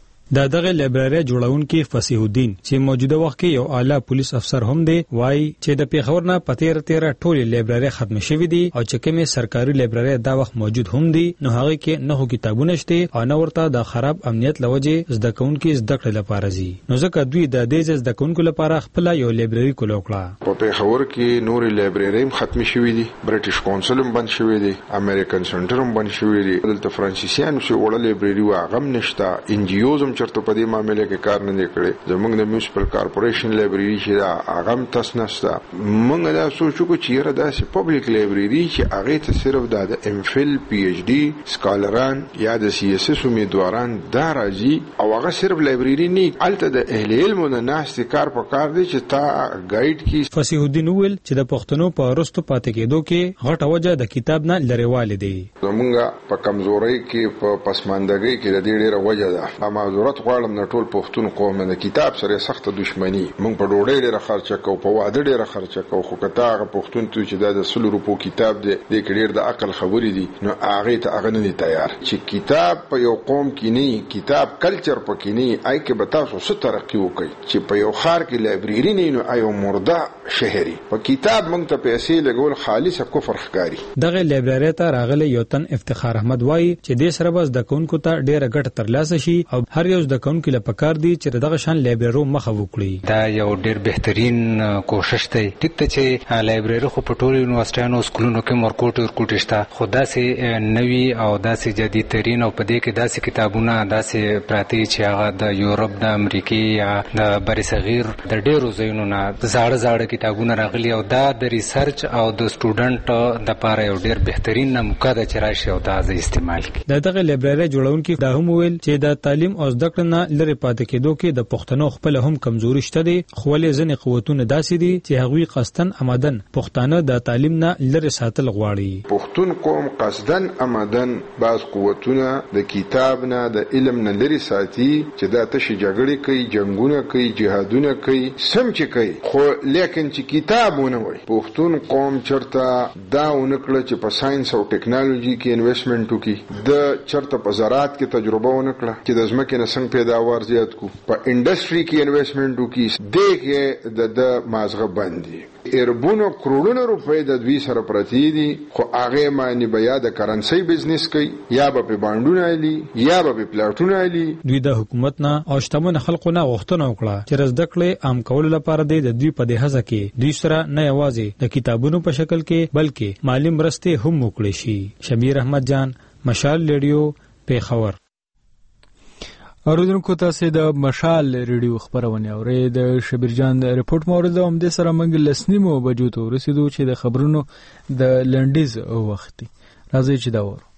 Speaker 20: د دغه لایبرري جوړونکي فصیح الدین چې موجوده وخت کې یو اعلی پولیس افسر هم دی، وایي چې د پیښور نه په 13 ټولې لایبرري ختم شوې دي او چې کومه سرکاري لایبرري دا وخت موجود هم دي، نو هغه کې نه کتابونه شته او نه ورته د خراب امنیت لوجه زده کوونکي زده کړې لپاره زی، نو ځکه دوی د دې زده کوونکو لپاره خپل یو لایبرري کول وکړه.
Speaker 4: په پیښور کې نورې لایبرري ختم شوې دي، برټیش کونسل هم بند شوې دي، امریکن سنټر هم بند شوې دي، دلته فرانسیسیانو چې وړه لایبرري واغم نشته، ان جی اوز هم چرته په دې معاملې کې کار نه کړي. زموږ د میونسپل کارپوریشن لایبرري چې دا اغم تاس نشته، موږ دا سوچو چې یره داسې پبلک لایبرري چې هغه ته صرف د ام فل پی ایچ ډي سکالران یا د سی اس اس امیدواران دا راځي او هغه صرف لایبرري نه، الته د اهل علم نه ناشته کار په کار دي چې تا ګایډ کی.
Speaker 20: فصیح الدین ویل چې د پښتنو په رستو پاتې کېدو کې غټه وجه د کتاب نه لریواله دي.
Speaker 4: زمونږ په کمزوري کې په پسماندګۍ کې د دې ډیره وجه ده. معذرت غواړم د ټول پښتون قوم نه کتاب سره سخت دښمنی، مونږ په ډوډۍ ډیره خرچه کوو، په واده ډیره خرچه کوو، خو کته هغه پښتون ته چې د 100 روپو کتاب دی د کډیر د عقل خبرې دي، نو هغه ته هغه نه تیار چې کتاب په یو قوم کې نه، کتاب کلچر پکې نه، آی کې به تاسو څه ترقی وکړي چې په یو خار کې لایبرري نه، نو ایو مرده شهري په کتاب مونږ ته پیسې لګول خالص کفر ښکاری.
Speaker 20: دغه لایبرري ته راغلی یو تن افتخار احمد وایي چې د سره بس د کونکو ته ډیره ګټه ترلاسه شي او هر یو د کونکو لپاره کار دی چې دغه شان لایبرري مخه وکړي.
Speaker 21: دا یو ډیر بهترین کوشش دی. ټیک ته چې لایبرري خو په ټولو یونیورسيټانو سکولونو کې ورکوټ شته، خو داسې نوي او داسې جدید ترین او په دې کې داسې کتابونه داسې پراتی چې هغه د یورپ، د امریکا یا د برصغیر د ډیرو ځایونو نه زاړه کتابونه راغلي او دا د ریسرچ او د سټوډنټ د لپاره یو ډیر بهترین موقع ده چې راشي او دا ځای استعمال کړي.
Speaker 20: دغه لایبرري جوړونکي دا هم ویل چې د تعلیم او زده کړې نه لري پاتې کېدو کې د پښتنو خپل هم کمزوري شته دي، خو ولې ځنې قوتونه داسې دي چې هغوی قصدن آمدن پښتانه د تعلیم نه لري ساتل غواړي.
Speaker 4: پښتون قوم قصدن آمدن بعض قوتونه د کتاب نه د علم نه لري ساتي چې دا تشي جګړې کوي، جنگونه کوي، جهادونه کوي، سم چې کوي، خو لیکن چې کتابونه وي. پښتون قوم چرته دا ونکړه چې په ساينس او ټیکنالوژي کې انویسټمنټ وکړي، د چرته په زراعت کې تجربه ونکړه چې د ځمکې نه څنګه پیداوار زیات کو، په انډستری کې انویسټمنټ وکړي، دغه د مازغه باندې اربونو کروڑونو روپۍ د دوی سره پرتی دي خو هغه معنی بیا د کرنسي بزنس کوي یا به باندونه علي یا به پلاټونه علي.
Speaker 20: دوی د حکومت نه او شتمن خلکو نه غوښتنه وکړه چې رزدکړې عام کول لپاره د دوی په دې هڅه کې دوی سره نه یوازې د کتابونو په شکل کې بلکې مالی مرستې هم وکړي شي. شبیر احمد جان، مشال ریډیو، پیښور.
Speaker 1: اوریدونکو تاسو د مشال ریډیو خبرونه اورئ. د شبیر جان رپورټ مورد هم د سره منګ لسنیمو بجو ته رسیدو چې د خبرونو د لنډیز وخت راځي چې دا ور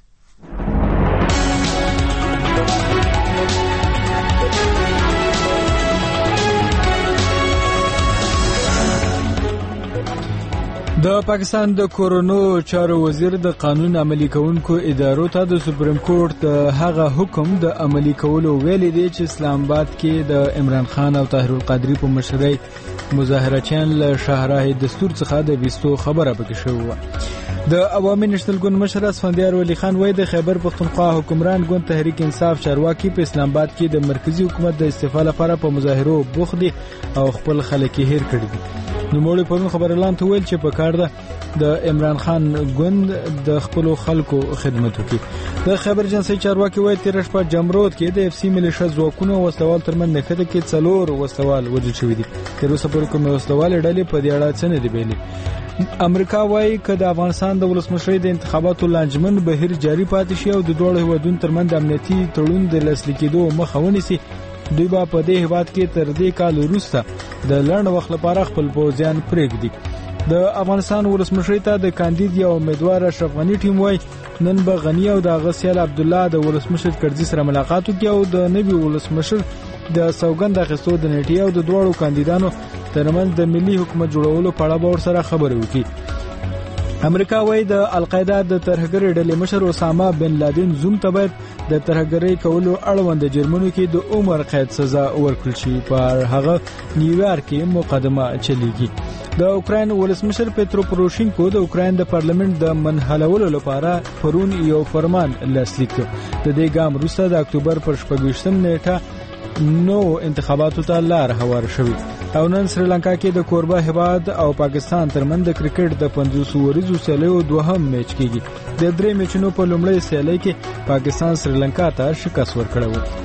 Speaker 1: د پاکستان د کورونو چارو وزیر د قانون عملی کونکو ادارو ته د سپریم کورټ د هغه حکم د عملی کولو ویلي دی چې اسلام آباد کې د عمران خان او طاهر القادری په مشرۍ مظاهرچیان له شاهراه دستور څخه د وستو خبره پکې شوه. د عوامي نېشنل ګوند مشر اسفندیار ولی خان وایي د خیبر پختونخوا حکمران ګوند تحریک انصاف چارواکي په اسلام آباد کې د مرکزی حکومت د استعفا لپاره په مظاهرو بوخت دي او خپل خلک هیر کړي دي. نو موږ په خبر اعلان ته ویل چې په کار ده د عمران خان ګوند د خپل خلکو خدمت وکړي. د خیبر جنسي چارواکي وایي تیر شپه جمرود کې د اف سی ملیشیا ځواکونو وسوال ترمن نکته کې څلور وسوال وژل شوی دي. تر اوسه پورې کوم وسوال ډلې په دې اړه څه نه دی ویلي. امریکا وایي چې د افغانستان د ولسمشرۍ د انتخاباتو لانجمن بهیر جاری پاتې شي او د دوه هیوادونو ترمن د امنیتي تړون د لاسلیک کېدو مخه ونیسي. دوی به په دې هیواد کې تر دې کال وروسته د لړن وخت لپاره خپل پوځیان پرېږدي. د افغانستان ولسمشرۍ ته د کاندید یا امیدوار اشرف غنی ټیم وایي نن به غنی او د غسیل عبد الله د ولسمشر کرزي سره ملاقات وکړي او د نوي ولسمشر د سوګند اخیستو د نیټې او د دوړو کاندیدانو ترمنځ د ملي حکومت جوړولو په اړه به سره خبرې وکړي. امریکا وایي د القاعده د ترهګرۍ ډلې مشر اسامه بن لادن زوم ته باید د ترهګرۍ کولو اړوند جرمنو کې د عمر قید سزا ورکړل شي. په هغه نیویارک کې مقدمه چلیږي. د اوکراین ولسمشر پترو پروشینکو د اوکراین د پارلیمنت د منحلولو لپاره پرون یو فرمان لاسلیک کړ. د دې ګام وروسته د اکتوبر پر 28 نیټه نو انتخاباتو ته لار هوار شوی او نن سریلانکا کې د کوربه هیواد او پاکستان ترمنځ د کرکټ د 500 ورځو سیالیو دوهم میچ کېږي. د درې میچونو په لومړۍ سیالۍ کې پاکستان سریلانکا ته شکست ورکړی و.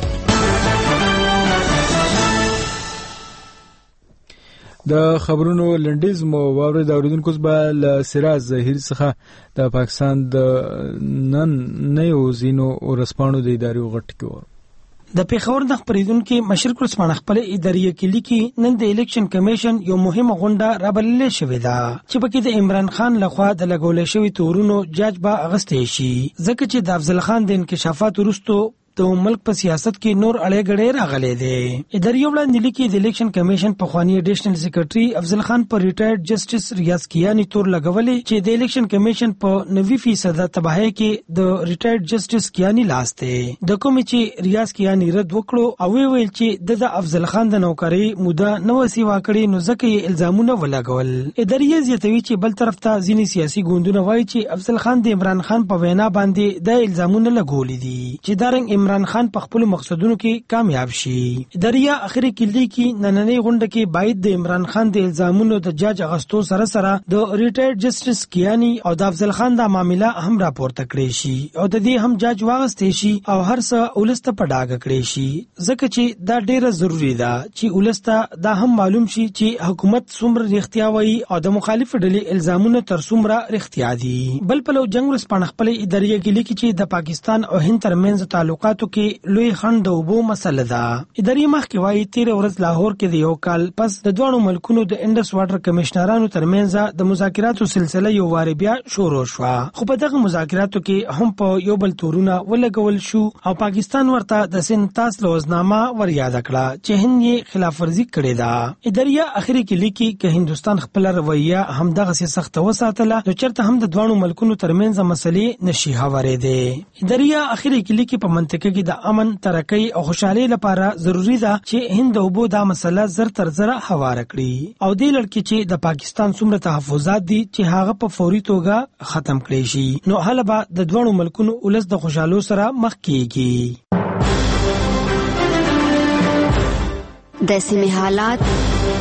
Speaker 1: د خبرونو لنډیز مو واورید. اوریدونکو به له سراج ظاهر څخه د پاکستان د نن نیو زینو ورسپانو د ادارې غټ کې
Speaker 3: د پیښور د خبرېدونکو مشر کورسپانه خپل ادارې کې لیکي نن د الیکشن کمیشن یو مهمه غونډه رابللې شوې ده چې پکې د عمران خان لخوا د لګول شوی تورونو جاج به اغستې شي ځکه چې د افضل خان د انکشافات وروسته د ملک په سیاست کې نور اړې غړې راغلي دي. ادارې وړاندې لیکي د الیکشن کمیشن په خواني اډیشنل سیکریټري افضل خان پر ریټایرډ جسټس ریاض کیانی تور لګولې چې د الیکشن کمیشن په 90% تباہی کې د ریټایرډ جسټس کیانی لاس ته د کوم چې ریاض کیانی رد وکړو او ویل چې د افضل خان د نوکری موده نو سیوا کړی نو ځکه یې الزامونه ولګول. ادارې زیاتوي چې بل طرف ته ځینی سیاسي ګوندونه وایي چې افضل خان د عمران خان په وینا باندې د الزامونه لګولې دي چې دارنګ عمران خان په خپل مقصدونو کې کامیاب شي. ادارې اخري کې لیکي نننۍ غونډه کې باید د عمران خان د الزامونو د جاج اغستو سره سره د ریټایرډ جسټس کیانی او د افضل خان د معاملې هم راپورته کړي شي او د دې هم جاج واغستې شي او هر څه ولسته په ډاګه کړي شي ځکه چې دا ډیره ضروری ده چې ولسته دا هم معلوم شي چې حکومت څومره رښتیا وایي او د مخالف ډلې الزامونه تر څومره رښتیا دي. بل په لو جنگ ورسپانه خپل ادارې کې لیکي چې د پاکستان او هند ترمنځ تعلقاتو کې لوی خند او بو مسله ده. ادارې مخکې وایي تیر ورځ لاهور کې د یو کال پس د دوه ملکونو د انډس واټر کمشنرانو ترمنځ د مذاکراتو سلسله یو واره بیا شروع شو خو په دغه مذاکراتو کې هم په یو بل تورونه ولګول شو او پاکستان ورته د سنتاس لوزنامه ور یاد کړه چې هند یې خلاف ورزي کړې ده. ادارې اخري کې لیکي چې هندستان خپل رویه هم دغه سخت وساتله نو چرته هم د دوه ملکونو ترمنځ مسلې نشي هوارې ده. ادارې اخري کې لیکي په منطقه کې د امن ترقی او خوشحالي لپاره ضروری ده چې هند او بو دا مسله زر تر زر هواره کړي او دې لړ چې د پاکستان څومره تحفظات دي چې هغه په فوري توګه ختم کړي شي نو هله به د دوه ملکونو ولس د خوشحالو سره مخ کیږي.
Speaker 8: د سیمې حالات او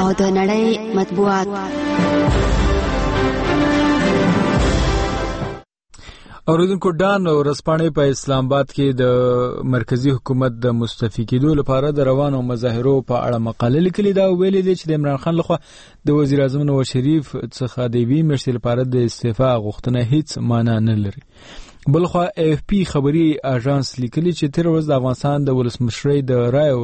Speaker 8: او د نړۍ مطبوعات.
Speaker 1: اوریدونکو ډان ورځپاڼې په اسلام آباد کې د مرکزی حکومت د مستعفي کېدو لپاره د روانو مظاهرو په اړه مقاله لیکلې ده. ویلي دي چې د عمران خان لخوا د وزیر اعظم نواز شریف څخه د یوې میاشتې لپاره د استعفا غوښتنه هیڅ معنا نه لري. بلخوا اف پی خبري اژانس لیکلي چې تیر ورځ د افغانستان د ولسمشرۍ د رایو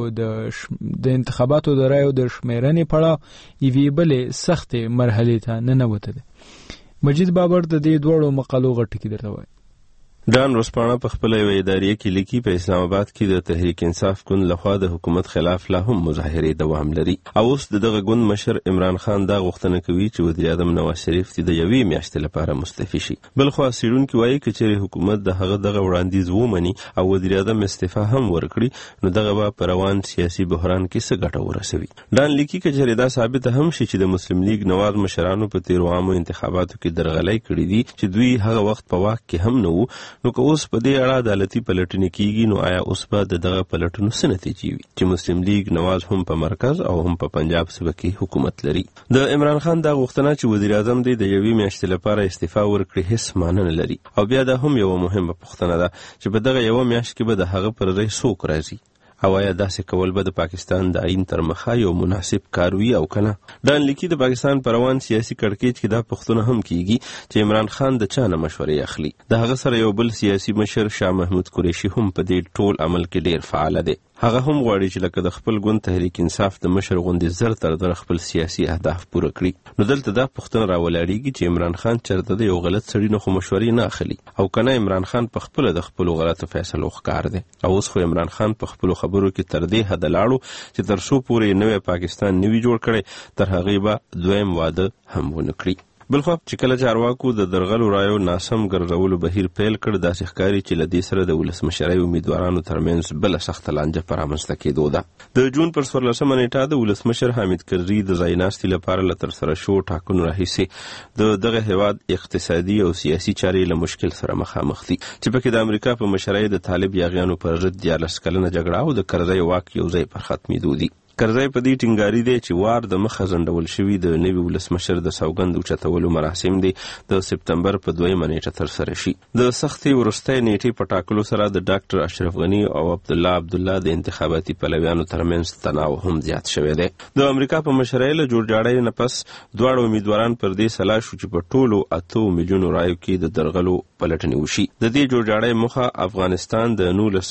Speaker 1: د انتخاباتو د رایو د شمیرنې پړاو یوې بلې سختې مرحلې ته ننوتلی. مجید بابر د دې دوړو مقالو غټکی درته وایي.
Speaker 5: ډان ورځپاڼه په خپل یو ادارې کې لیکي په اسلام آباد کې د تحریک انصاف ګوند لخوا د حکومت خلاف لا هم مظاهرې دوام لري او اوس دغه ګوند مشر عمران خان دا غوښتنه کوي چې وزیر اعظم نواز شریف د یوې میاشتې لپاره مستعفي شي. بلخوا څېړونکي وایي که چېرې حکومت د هغه دغه وړاندیز ومني او وزیر اعظم استعفا هم ورکړي نو دغه به په روان سیاسي بحران کې څه ګټه ورسوي. ډان لیکي که چېرې دا ثابته هم شي چې د مسلم لیگ نواز مشرانو په تیرو عامو انتخاباتو کې درغلۍ کړې دي چې دوی هغه وخت په واک کې هم نه وو نو که اوس په دې اړه عدالتي پلټنې کیږي نو آیا اوس به دغه پلټنو څه نتیجې وي چې مسلم لیگ نواز هم په مرکز او هم په پنجاب صوبه کې حکومت لري. د عمران خان دا غوښتنه چې وزیر اعظم د یوې میاشتې لپاره استعفا ورکړي هیڅ معنی نه لري او بیا دا هم یو مهمه پوښتنه ده چې په دغه یوه میاشت کې به د هغه پر ځای څوک راځي او آیا داسې کول به د پاکستان د آئین تر مخه یو مناسب کار وي او کنه. ډان لیکي د پاکستان په روان سیاسي کړکېچ کې دا پوښتنه هم کیږي چې عمران خان د چا نه مشورې اخلي. د هغه سره یو بل سیاسي مشر شاه محمود قریشي هم په دې ټول عمل کې ډیر فعال دی. هغه هم غواړي چې لکه د خپل ګوند تحریک انصاف د مشر غوندې زر تر زر خپل سیاسي اهداف پوره کړي. نو دلته دا پوښتنه راولاړېږي چې عمران خان چېرته د یو غلط سړي نه خو مشورې نه اخلي او کنه عمران خان په خپله د خپلو غلطو فیصلو ښکار دی او اوس خو عمران خان په خپلو خبرو کې تر دې حده لاړو چې تر څو پورې نوی پاکستان نوي جوړ کړی تر هغې به دویم واده هم ونه کړي. بلخوا چې کله چارواکو د درغلو رایو ناسم ګرځولو بهیر پیل کړ داسې ښکاري چې له دې سره د ولسمشرۍ امیدوارانو ترمنځ بله سخته لانجه په رامنځته کېدو ده. د جون پر 14مه نیټه د ولسمشر حامد کرزي د ځایناستي لپاره له ترسره شوو ټاکنو راهیسې د دغه هیواد اقتصادي او سیاسي چارې له مشکل سره مخامخ دي چې پکې د امریکا په مشرۍ د طالب یاغیانو پر ضد 14 کلنه جګړه او د کرزي واک یو ځای پر ختمېدو دي. کرزی په دې ټینګاري دی چې وار د مخه ځنډول شوي د نوي ولسمشر د سوګند اوچتولو مراسم دي د سپتمبر په 2مه نیټه ترسره شي. د سختې وروستۍ نیټې په ټاکلو سره د ډاکټر اشرف غني او عبدالله د انتخاباتي پلویانو ترمنځ تناو هم زیات شوی دی. د امریکا په مشرۍ له جوړجاړۍ نه پس دواړو امیدواران پر دې سلا شو چې په ټولو 8 میلیونو رایو کې د درغلو پلټنې وشي. د دې جوړجاړۍ موخه افغانستان د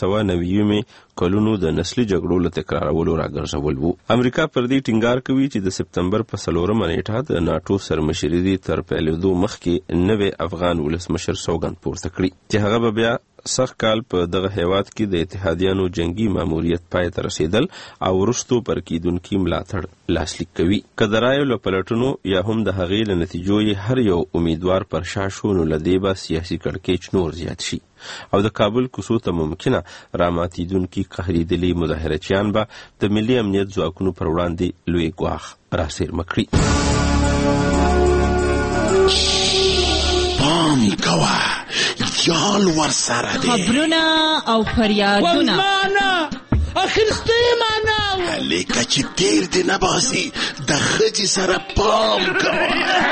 Speaker 5: 1990 کلونو د نسلي جګړو له تکرارولو راګرځول وو. امریکا پر دې ټینګار کوي چې د سپتمبر په 4مه نیټه د ناټو سرمشري تر پیلېدو مخکې نوی افغان ولسمشر سوګند پورته کړي چې هغه به بیا سخت کال په دغه هیواد کې د اتحادیانو جنگي ماموریت پای ته رسیدل او وروستو پر کېدونکي ملاتړ لاسلیک کوي. که د رایو له پلټنو یا هم د هغې له نتیجو یې هر یو امیدوار پر شا شو نو له دې به سیاسي کړکېچ نور زیات شي او د کابل کوڅو ته ممکنه راماتېدونکي قهرېدلي مظاهرچیان به د ملي امنیت ځواکونو پر وړاندې لوی ګواښ راڅرمه کړي.
Speaker 22: پام کوه یال ورسره دی
Speaker 23: خبرونه او فریادونه
Speaker 22: اخرسته معنا لیکه چې تیر دی نه باسي د ښځې سره پام کوه.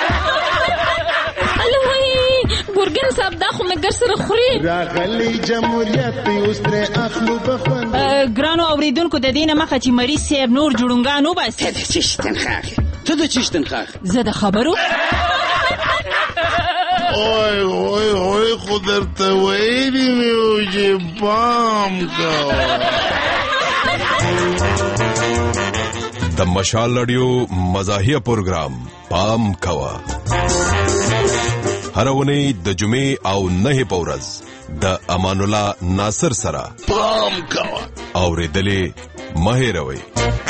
Speaker 23: ګورګین صاحب دا خو مګر سره خوري
Speaker 22: راغلی جمهوریت اوس ترې اخلو بخون.
Speaker 23: ګرانو اوریدونکو د دې نه مخه چې مریض صاحب نور جوړونګان وباسي.
Speaker 22: ته د چشتن خاخ
Speaker 23: زه د خبرو
Speaker 22: اوی خو درته ویلي مې و چې پام کوه.
Speaker 24: د مشال رادیو مزاحیه پروګرام پام کوه هر اونۍ د جمعې او 9 په ورځ د امان الله ناصر سره
Speaker 22: پام کوه
Speaker 24: اورېدلې مه هېروئ.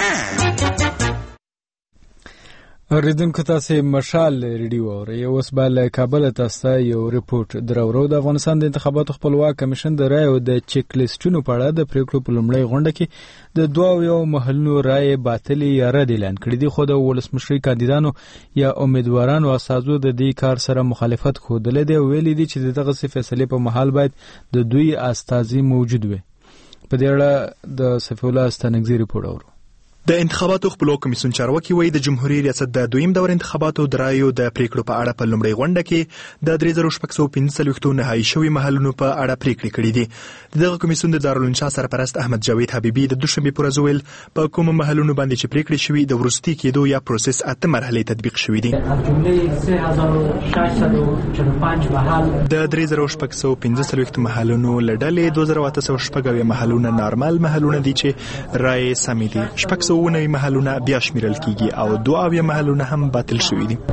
Speaker 1: اوریدونکو تاسو مشال ریډیو اورئ. اوس به له کابل تاسو یو ریپورت درورو. د افغانستان د انتخاباتو خپلواک کمیشن د رایو د چیک لیسټونو په اړه د پریکړو په لومړۍ غونډه کې د 2 محلونو رایې باطلې یا رد اعلان کړې دي، خو د ولسمشرۍ کاندیدانو یا امیدوارانو اساسو د دې کار سره مخالفت ښودلی دی او ویلي دي چې دغه فیصلې په محل باید د دوی استازي موجود وي. په دې اړه د صفی الله استانګزي ریپورت اورو.
Speaker 2: د انتخاباتو خپلو کمیسیون چارواکي وایي د جمهوریت ریاست د دویم دور انتخاباتو د رایو د پریکړو په اړه په لومړۍ غونډه کې د 3645 نهایي شوي محلونو په اړه پریکړې کړې دي. دغه کمیسیون د دارالانشا سرپرست احمد جاوید حبیبي د دوشنبه پر ورځ ویل په کوم محلونو باندې چې پریکړې شوي د وروستي کېدو یا پروسس 8 مرحلې تطبیق شوي دي. د 3645 محلونو لړلې 2800 محلونه نارمل محلونه دي چې رای سمې دي. 609 محلونه بیا شمیرل کیږي او 2 محلونه هم باطل شوي دي.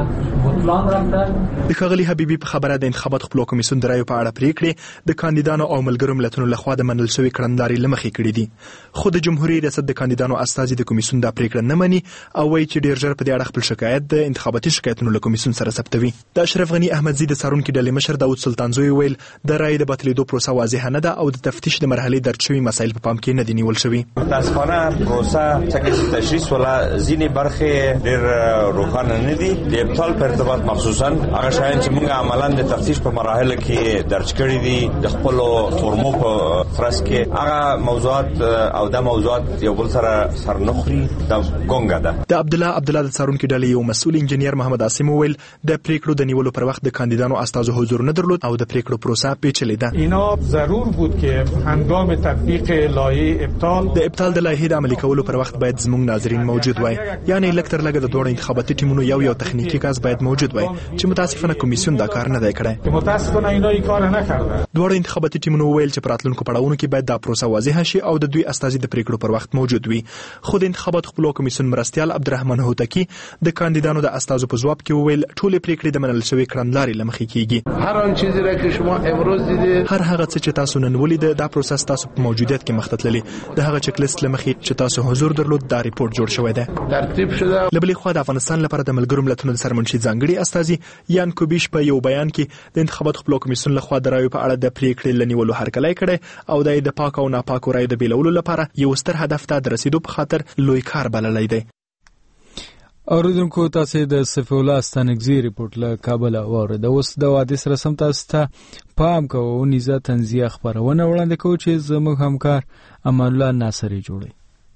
Speaker 2: د ښاغلي حبیبي په خبره د انتخاباتو خپلو کمیسیون د رایو په اړه پریکړې د کاندیدانو او ملګرو ملتونو لخوا د منل شوي کړنلارې له مخې کړي دي، خو د جمهوریت ریاست د کاندیدانو استازي د کمیسیون دا پریکړه نه مني او وایي چې ډیر ژر په دې اړه خپل شکایت د انتخاباتي شکایتونو له کمیسیون سره ثبتوي. د اشرف غني احمدزي د څارونکي ډلې مشر داود سلطانزوی ویل د رای د باطلېدو پروسه واضحه نه ده او د تفتیش د مرحلې درج شوي مسایل په پام کې نه دي نیول شوي.
Speaker 6: متاسفانه پروسه څنګه چې تشخیص ولا ځینې برخې ډېر روښانه نه دي. د ابطال په ارتباط مخصوصا هغه شیان چې موږ عملاً د تفتیش په مراحلو کې درج کړي دي د خپل فورمو په ترڅ کې هغه موضوعات او د موضوعات یو بل سره سرنخري د ګونګه ده.
Speaker 2: د عبد الله د څارونکي ډلې یو مسؤل انجنیر محمد عاصم ویل د پریکړو د نیولو پر وخت د کاندیدانو استازو حضور نه درلود او د پریکړو پروسه پیچلې ده.
Speaker 9: اینا ضرور بود که هنگام تطبیق لایحه
Speaker 2: ابطال د لایحې د عملي کولو پر وخت باید زموږ ناظرین موجود وای، یعنی لکتر لګه د دوه انتخاباتي ټیمونو یو تخنیکی کس باید موجود وای چې متاسفانه کمیسیون دا کار نه دی کړی.
Speaker 9: متاسفانه اینا این کار نه کرده.
Speaker 2: دوه انتخاباتي ټیمونو ویل چې پراتلونکو پړاوونو کې باید دا پروسه واضحه شي او د دوی استازي د پریکړو پر وخت موجود وي. خو د انتخابات خپلو کمیسیون مرستیال عبدالرحمن هوتکی د کاندیدانو د استازو په ځواب کې ویل ټول پریکړې د منل شوی کړنلارې لمخې کیږي.
Speaker 9: هر آن چیزی را که شما امروز دیدید،
Speaker 2: هر هغه څه چې تاسو نن ولیدل دا پروسس تاسو په موجودیت کې مخ ته تللی د هغه چک لیست لمخې چې تاسو حضور درلود دا ریپورت جوړ شوی دی.
Speaker 9: ترتیب شده.
Speaker 2: لبلې خو د افغانستان لپاره د ملګرو ملتونو د سرمنشي ځانګړي استازي یان کوبیش په یو بیان کې د انتخاباتو خپلو کمیسیون لخوا د رایو په اړه د پریکړې لنیولو هرکلی کړی او د پاک او ناپاکو رایو د بیلولو لپاره یو ستر هدف ته د رسیدو په خاطر لوی کار بللی دی.
Speaker 1: اوریدونکو تاسو د صفی الله ستانګزی ریپورت له کابل واورید. اوس د حادث رسم تاسو ته پام کوو نيزه تنزیه خبرونه وړاندې کوي چې زموږ همکار امان الله ناصری جوړي.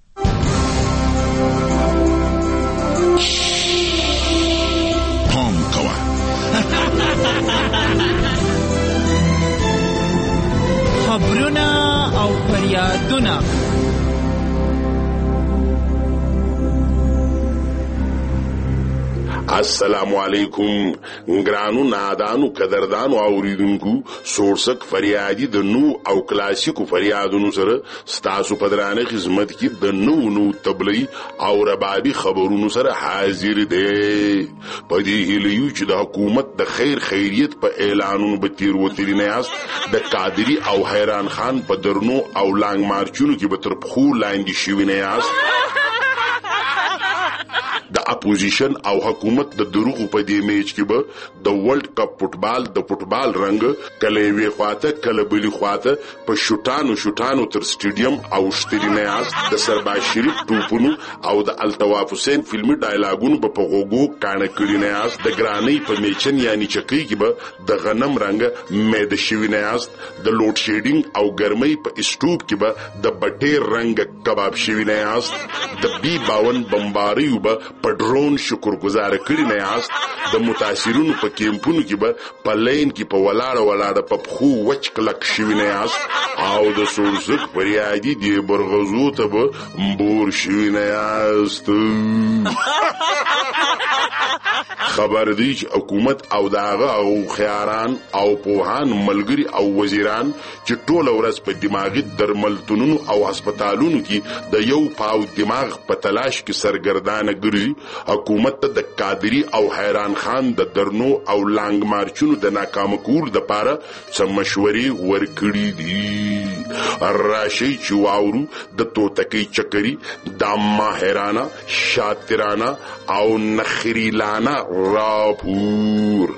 Speaker 22: پام کوه
Speaker 23: خبرونه او فریادونه
Speaker 22: السلام علیکم ګرانو نادانو قدردانو اوریدونکو سورسک فریادي د نو او کلاسیکو فریادونو سره ستاسو په درانه خدمت کې د نو تبلی او ربابي خبرونو سره حاضر دی. په دې هیلیو چې د حکومت د خیریت په اعلانونو به تیر وتلی نه یاست د قادری او حیران خان په درنو او لانګ مارچونو کې به تر پخو لاندې شوي نه یاست. د اپوزیشن او حکومت د دروغ په دې میچ کې به د ورلد کپ فوټبال رنګ کله وی خواته کله بلی خواته په شوټانو تر سټیډیم او شتریناس د سرباز شریف ټوپونو او د الطواف حسین فلمي ډایلاګونو په غوګو کانه کړیناس د ګرانی په میچن یعنی چکی کې به د غنم رنګ مېد شویناس د لوډ شیډینګ او ګرمۍ په اسټوب کې به د بټیر رنګ کباب شویناس د بي 52 بمباریو به په ډرون شکرګزار کړی نه یاست. د متاثرونو په کیمپونو کې به په لین کې په ولاړه په خو وچ کلک شوی نه یاست او د سورسک فریادي دی برغزو ته به مبور شوی نه یاست. خبر دی چې حکومت او داغه او خیاران او پوهان ملګری او وزیران چې ټول ورځ په دماغي درملتونونو او هسپتالونو کې د یو پاو دماغ په تلاش کې سرګردانه ګرځي. حکومت ته د قادری او حیران خان د درنو او لانګ مارچونو د ناکام کول د پاره څه مشورې ورکړي دي. راشي چې واورو د توتکی چکري د ماهرانه شاطرانه او نخریلانه راپور.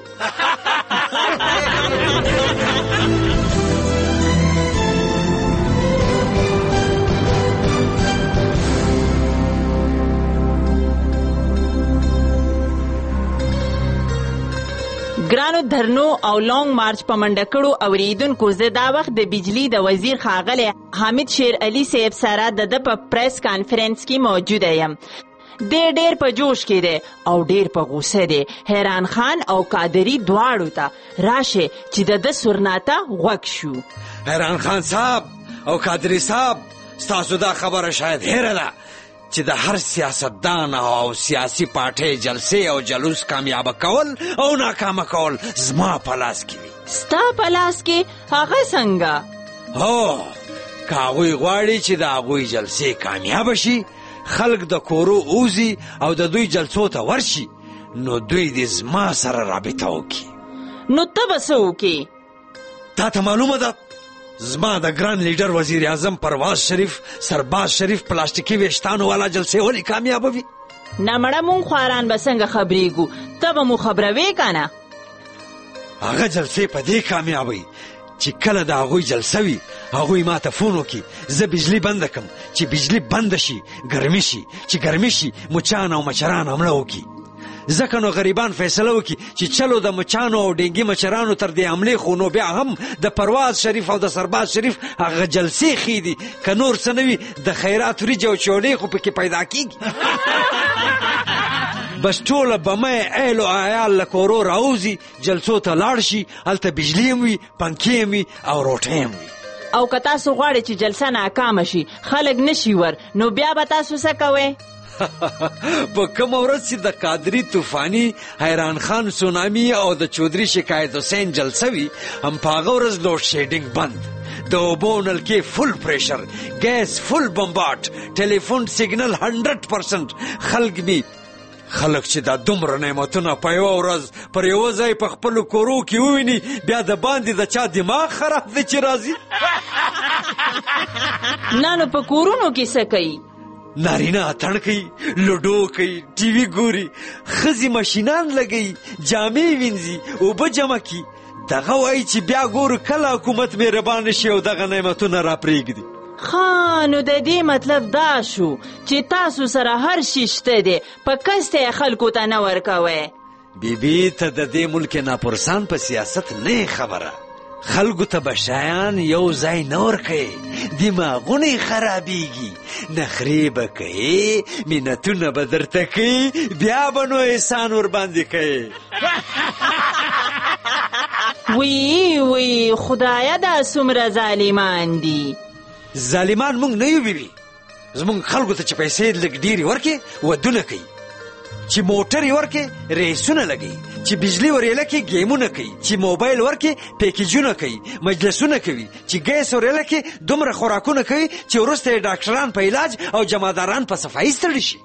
Speaker 23: ګرانو دھرنو او لانګ مارچ په منډه کړو اوریدونکو زه دا وخت د بجلی د وزیر ښاغلی حامد شیر علي صاحب سره د ده په پریس کانفرنس کې موجوده یم. دی ډیر په جوش کې دی او ډیر په غوسه دی. حیران خان او قادری دواړو ته راشه چې د ده سورناته غوږ شو.
Speaker 10: حیران خان صاحب او قادری صاحب، ستاسو دا خبره شاید هیره ده چې د هر سیاستدان او سیاسی پارټۍ جلسې او جلوس کامیابه کول او ناکامه کول زما په لاس کې وي.
Speaker 23: ستا په لاس کې؟ هغه څنګه؟
Speaker 10: هو، که هغوی غواړي چې د هغوی جلسې کامیابه شي، خلک د کورو اوزي او د دوی جلسو ته ورشي، نو دوی دې زما سره رابطه وکړي.
Speaker 23: نو ته به څه وکړې؟
Speaker 10: تا ته معلومه ده زما د ګران لیډر وزیر اعظم پرواز شریف سرباز شریف پلاستیکي ویشتانو والا جلسې ولې کامیابه وي؟
Speaker 23: نمړه مونږ خواران به څنګه خبرېږو؟ ته به مو خبروې که نه؟
Speaker 10: هغه جلسې په دې کامیابوي چې کله د هغوی جلسه وي هغوی ما ته فون وکړي، زه بجلی بنده کړم، چې بجلی بنده شي ګرمي شي، چې ګرمي شي مچان او مچران حمله وکړي. ځکه نو غریبان فیصله وکړي چې چلو د مچانو او ډینګي مچرانو تر دې حملې خو نو بیا هم د پرواز شریف او د سرباز شریف هغه جلسې ښې دي، که نور څه نه وي د خیرات وریجې او چولې خو پکې پیدا کېږي. بس ټوله بمه ایل او عیال له کورو راوځي، جلسو ته لاړ شي، هلته بجلي هم وي، پنکې هم وي او روټۍ هم وي.
Speaker 23: او که تاسو غواړئ چې جلسه ناکامه شي، خلک نشي ور، نو بیا به تاسو څه کوئ؟
Speaker 10: په کومه ورځ چې د قادري طوفاني، حیران خان سونامي او د چودري شکایت حسین جلسه وي، هم په هغه ورځ لوډ شیډینګ بند، د اوبو نلکې فل پریشر، ګیس فل بمبارډ، ټلیفون سیګنل 100%. خلک چې دا دومره نعمتونه په یوه ورځ پر یوه ځای په خپلو کورو کې وویني، بیا د باندې د چا دماغ خراب دی چې راځي.
Speaker 23: نه نو په کورونو کې څه کوي؟
Speaker 10: نارینه اتڼ کوي، لوډو کوي، ټي وي ګوري، ښځې ماشینان لګوي، جامې وینځي، اوبه جمع کي. دغه وایي چې بیا ګورو کله حکومت مهربانه شي او دغه نعمتونه راپرېږدي.
Speaker 23: نو د دې مطلب دا شو چې تاسو سره هر شي شته دی، په کسته یې خلکو ته نه ورکوئ.
Speaker 10: بیبي ته د دې ملک ناپرسان په سیاست نه خبره، خلکو ته به شیان یو ځای نه ورکوي، دماغونه یې خرابېږي، نخرې به کوي، منتونه به درته کوي، بیا به نو احسان ورباندې کوي.
Speaker 23: وی خدایه دا څومره ظالمان دي.
Speaker 10: ظالمان مونږ نه یو بیبي، زمونږ خلکو ته چې پیسې لږ ډېرې ورکړي ودونه کوي، چې موټر یې ورکړي ریسونه لګوي، چې بجلی ورېله کې ګیمونه کوي، چې موبایل ورکړي پیکیجونه کوي، مجلسونه کوي، چې ګیس ورېله کې دومره خوراکونه کوي چې وروسته یې ډاکټران په علاج او جمعداران په صفایي ستړي شي.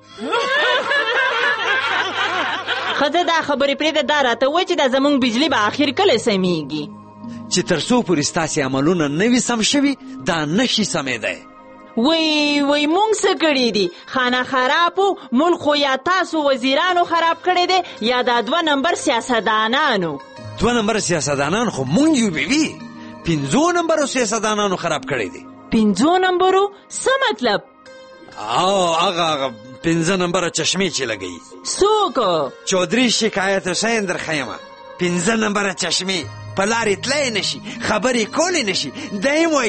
Speaker 23: ښځه دا خبرې پرېږده، دا راته وایي چې دا زمونږ بجلی به آخر کله سمیږي؟
Speaker 10: چې تر څو پورې ستاسې عملونه نه وي سم شوي، دا نشي سمېدی.
Speaker 23: وی مونږ څه کړي دي؟ خانه خرابو ملک خو یا تاسو وزیرانو خراب کړی دی یا دا 2 نمبر سیاستدانانو.
Speaker 10: 2 نمبر سیاستدانان خو مونږ یو بیبي، 5 نمبرو سیاستدانانو خراب کړی دی.
Speaker 23: 5 نمبرو څه مطلب؟
Speaker 10: هغه 5 نمبره چشمې چې لګوي.
Speaker 23: څوک؟
Speaker 10: چودري شکایت حسین درخیمه. 5 نمبره چشمې په لارې تللی نشي، خبرې کولی نشي، دی وایي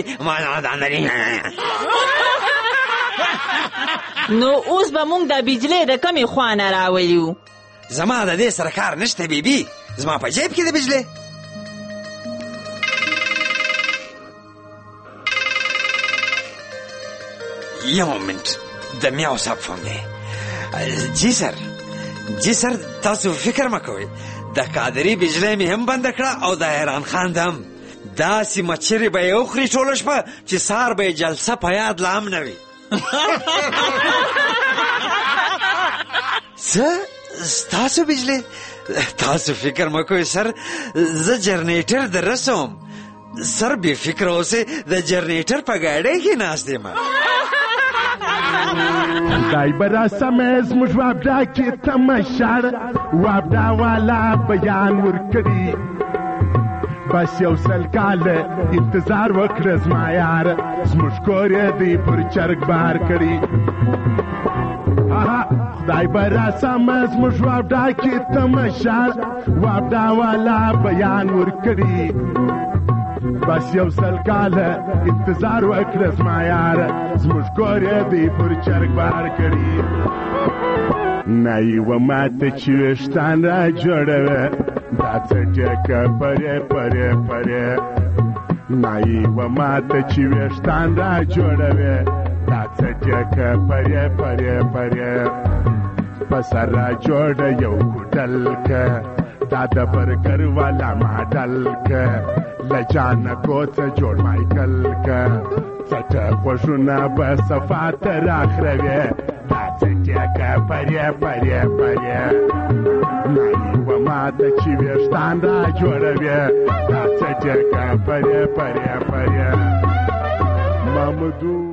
Speaker 23: نو اوس به مونږ د بجلی د کمې خوا نه راولیو؟
Speaker 10: زما د دې سره کار نشته بیبي، زما په جیب کې د بجلی. یو منټ، د میاو صاحب فون دی. جی سر تاسو فکر مه کوئ، د قادري بجلی مې هم بنده کړه او د حیران خان د هم. داسې مچرې به یې وخوري ټوله شپه چې سهار به یې جلسه په یاد لا هم نه وي. څه؟ ستاسو بجلی؟ تاسو فکر مه کوئ سر، زه جرنیټر در رسوم. سر بې فکره اوسئ، د جرنیټر په ګاډۍ کې ناست یم.
Speaker 11: خدای به راسمې زموږ وابډا کې تماشاړه، وابډا والا بیان ورکړي، بس یو سل کاله انتظار وکړه زما یاره، زموږ کور یې دی پر چرګ بار کړي. خدای به راسمه زموږ وابډا کې تماشا وابډا والا بیان ورکړي بس یو سل کاله انتظار وکړه زما یاره زموږ کور یې دی پر چرګ بار کړي نه یوه ماته چې ویښتان را جوړوه دا څه ټیکه پرې پرې پرې نه یوه ماته چې ویښتان را جوړوه دا څه ټیکه پرې پرې پرې په سر را جوړه یو کوټل که دا د برګر والا ماډل که له جانه کوڅه جوړ مایکل که څټه غوږونه به صفا ته راخروې دا څه ټیکه پرې پرې پرې نه یوه ماته چې ویښتان را جوړوې دا څه ټیکه پرې پرې پرې محمدو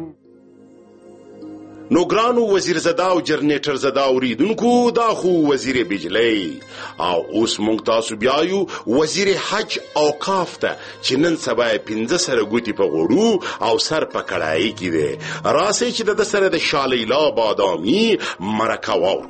Speaker 22: نو ګرانو وزیر زده او جنریټر زده اوریدونکو دا خو وزیر بجلی او اوس موږ تاسو بیایو وزیر حج اوقاف ته چې نن سبا یې 15 سره ګوتې په غوړو او سر په کړایي کې دی راسئ چې د سره د شالیلا بادامي مرکه واورو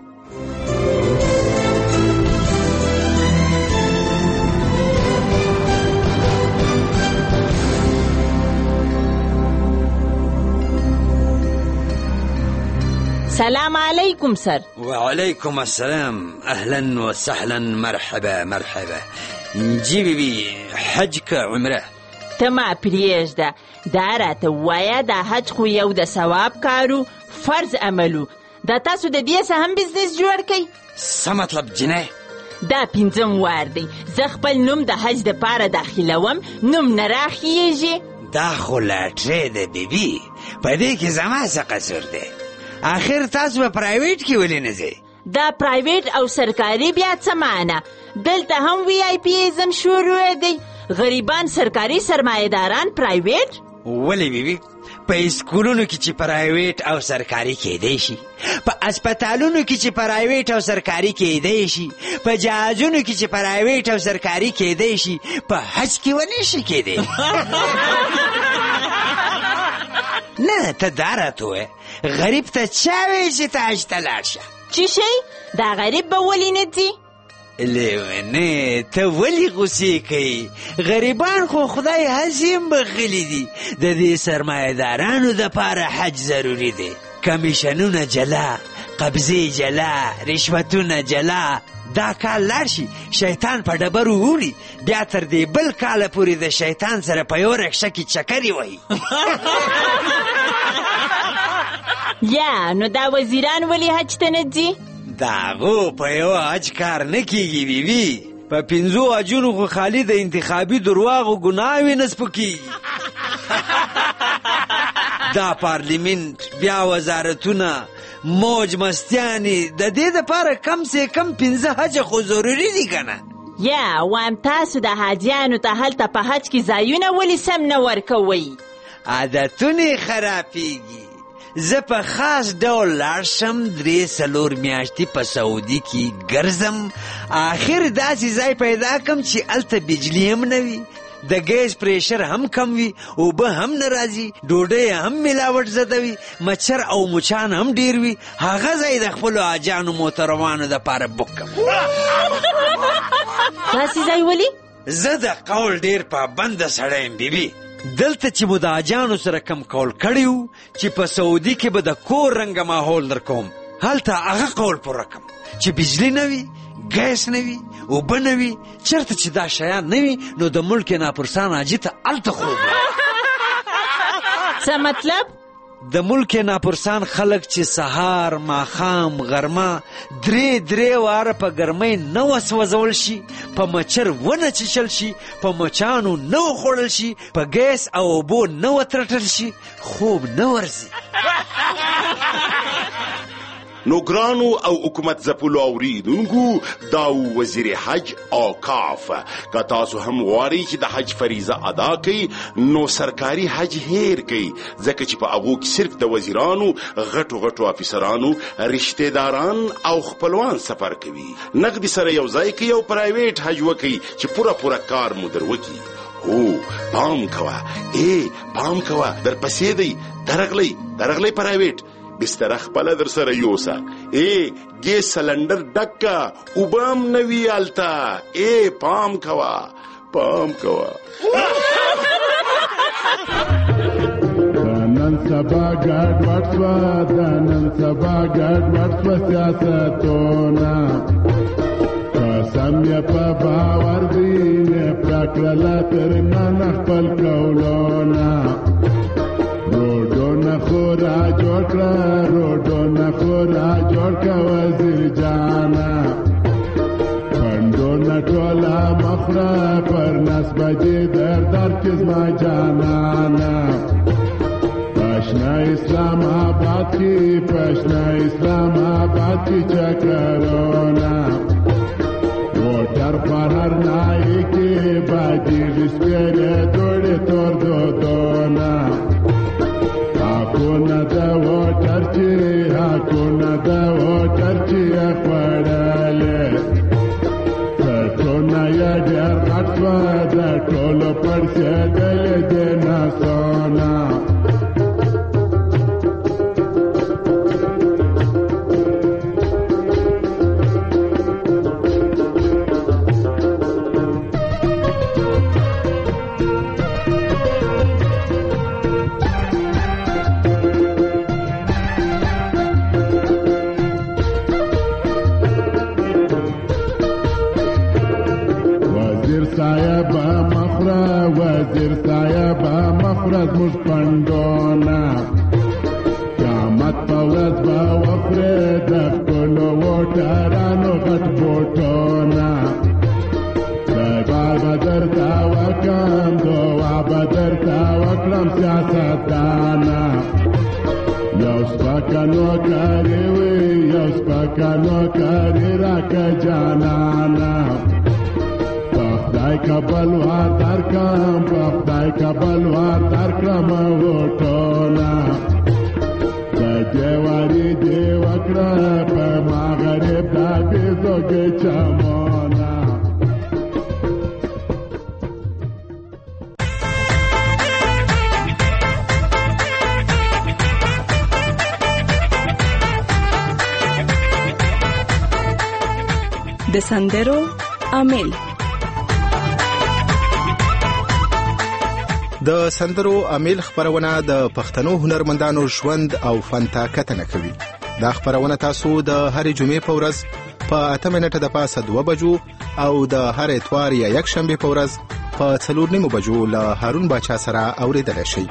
Speaker 23: سلام علیکم سر.
Speaker 10: وعلیکم السلام، اهلا وسهلا مرحبا مرحبا. جی بی بی حج که عمره؟
Speaker 23: ته ما پریږده دا راته ووایه دا حج خو یو د ثواب کارو فرض عملو دا تاسو د دې څه هم بزنس جوړ کئ؟
Speaker 10: څه مطلب جنۍ؟
Speaker 23: دا 5م وار دی زه خپل نوم د حج دپاره داخلوم نوم نه راخیږي.
Speaker 10: دا خو لاټرۍ ده بیبي، په دې کې زما څه قصور دی؟ آخر تاسو په پرایویټ کې ولې نه ځئ؟
Speaker 23: دا پرایویټ او سرکاري بیا څه معنی؟ دلته هم وی آی پی ایزم شروع دی. غریبان سرکاري سرمایه‌داران پرایویټ؟
Speaker 10: ولې بیبي؟ په اسکولونو کې چې پرایویټ او سرکاري کېدی شي، په اسپتالونو کې چې پرایویټ او سرکاري کېدی شي، په جهازونو کې چې پرایویټ او سرکاري کېدی شي، په حج کې ولې شي کېدی؟ نه ته دا راته ووایه غریب ته چا وایي چې ته حج ته لاړ شه؟
Speaker 23: چی شی؟ دا غریب به ولې نه ځي؟
Speaker 10: لیونې ته ولې غوسې کوي؟ غریبان خو خدای هسې هم بخښلي دي. د دې سرمایه‌دارانو دپاره حج ضروري دی. کمیشنونه جلا، قبضې جلا، رشوتونه جلا. دا کال لاړ شي شیطان په ډبرو ووړي، بیا تر دې بل کاله پورې د شیطان سره په یو رکشه کې چکرې وهي.
Speaker 23: یا نو دا وزیران ولې حج ته نه ځي؟
Speaker 10: د هغو په یو حج کار نه کېږي بیبي. په 5 حجونو خو خالي د انتخابي درواغو ګناوې نه سپکېږي. دا پارلیمنت بیا وزارتونه موج مستیانې د دې دپاره کم سے کم 15 حجه خو ضروري دي که نه؟
Speaker 23: یا وایم تاسو د حاجیانو ته هلته په حج کې ځایونه ولې سم نه ورکوئ؟
Speaker 10: عادتونه خرابېږي. زه په خاص ډول لاړ شم 3-4 میاشتې په سعودي کې ګرځم، آخر داسې ځای پیدا کم چې هلته بجلي هم نه وي، د ګیس پریشر هم کم وي، اوبه هم نه راځي، ډوډۍ هم ملاوټ زده وي، مچر او مچان هم ډیر وي. هغه ځای د خپلو حاجانو محترمانو دپاره بوک کم.
Speaker 23: داسې ځای ولې؟
Speaker 10: زه د قول ډیر پابنده سړی یم بیبي. دلته چې مو د حاجانو سره کم قول کړی و چې په سعودي کې به د کور رنګه ماحول در کوم، هلته هغه قول پوره کم چې بجلی نه وي، ګیس نه وي، اوبه نه وي. چېرته چې دا شیان نه وي نو د ملک ناپرسان حاجي ته هلته خوب وي.
Speaker 23: څه مطلب؟
Speaker 10: د ملک ناپرسان خلک چې سهار ماښام غرمه 3 واره په ګرمۍ نه وسوځول شي، په مچر ونه چیچل شي، په مچانو نه وخوړل شي، په ګیس او اوبو نه وترټل شي، خوب نه ورځي.
Speaker 22: نو ګرانو او حکومت زپلو اوریدونکو دا وزیر حج اوقاف که تاسو هم غواړئ چې د حج فریضه ادا کړئ نو سرکاري حج هیر کړئ، ځکه چې په هغو کې صرف د وزیرانو، غټو افیسرانو، رشتې داران او خپلوان سفر کوي. نقدي سره یو ځای کې یو پرایویټ حج وکړئ چې پوره کار مو در وکړي. هو پام کوه، پام کوه، در پسې دی درغلی پرایویټ بستر خپل در سره یوسا ګیس سلندر ډکا وبام نوی آلتا پام کوا
Speaker 11: نن سبا ګډ وټ سیاستونه قسم یې په باور دی نه پکړه تر نن خپل کولونه روډونه خورا جوړ کړه وزیر جانا پندونه ټوله مخره پر نس بجې در کې زما جانانا پښنا اسلام آباد کې چکرونا ووټر پر هر نای کې باجی رسپیره دوړې تور دودونه حقونه د ووټر چې خپړلې ټولونه یې ډېر غټ شوه د ټولو پړسېدلې د ناسونه وزیر صاحب مخرج موږ پندونه قیامت په ورځ به وخورې د خپلو ووټرانو غټ بوټونه بار به درته وکړم دعا به درته وکړم سیاستدانه یو سپکه نوکري راکه جانانه خدای کبلوار درکړم وټونه د جواری دی وکړه په مغرب د بیزوګې چمونه
Speaker 12: د سندرو عامل
Speaker 14: د سندرو عامل خبرونه د پښتنو هنرمندانو ژوند او فن ته کتنه کوي. دا خبرونه تاسو د هرې جمعې په ورځ په 8:00 د پاسه 2 بجو او د هر اتوار یا یک شنبه په ورځ په 4:30 بجو له هارون باچا سره اوریدل شي.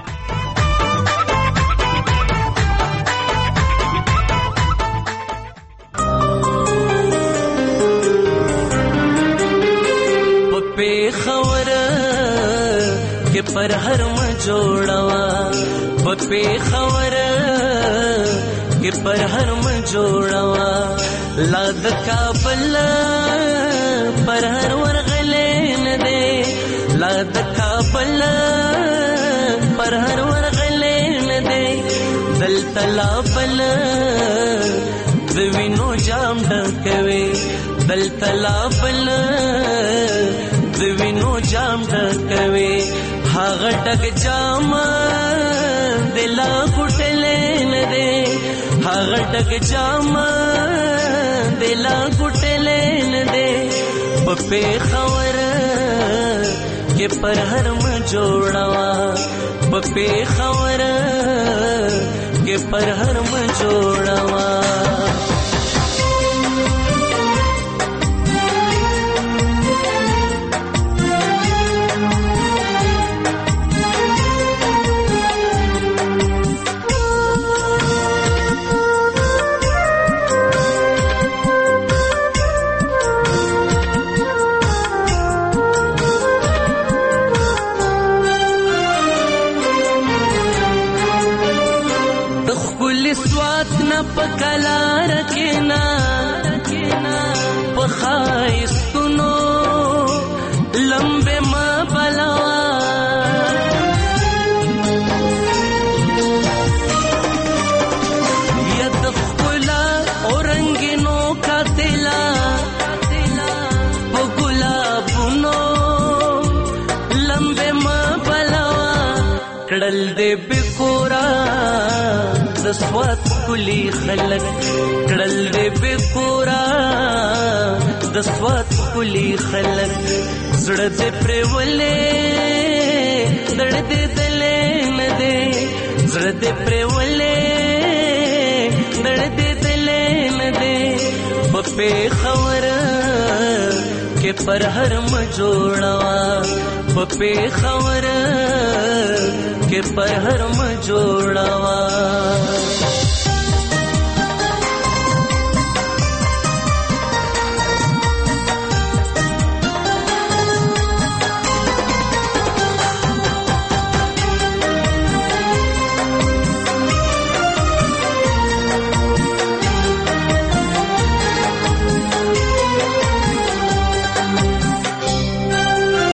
Speaker 15: پر هر م جوړوا په خبر کې پر هر م جوړوا لا د کابل پر هر ورغلې نه دې لا د کابل پر هر ورغلې نه دې دل تلا بل د وینو جام ډکوي دل تلا بل د وینو جام ډکوي هغه ټک جام دلا ګټلې نه دې هغه ټک جام دلا ګټلې نه دې په خبر کې پر هر م جوړوا په خبر کې پر هر م جوړوا پکلا رکھنا پخائستنو لمبے ما بلوا ید خلا اورنگینو کا تلا گلابنو لمبے ما بلوا کړل دې بکورا د سوات کلی خلک کړل دې بکورا د سوات کلی خلک زړه دې پرولې دړ دې دلې نه دې زړه دې پرولې دړ دې دلې نه دې په خبر کې پر هر مجوړوا په خبر کې پر هر مجوړوا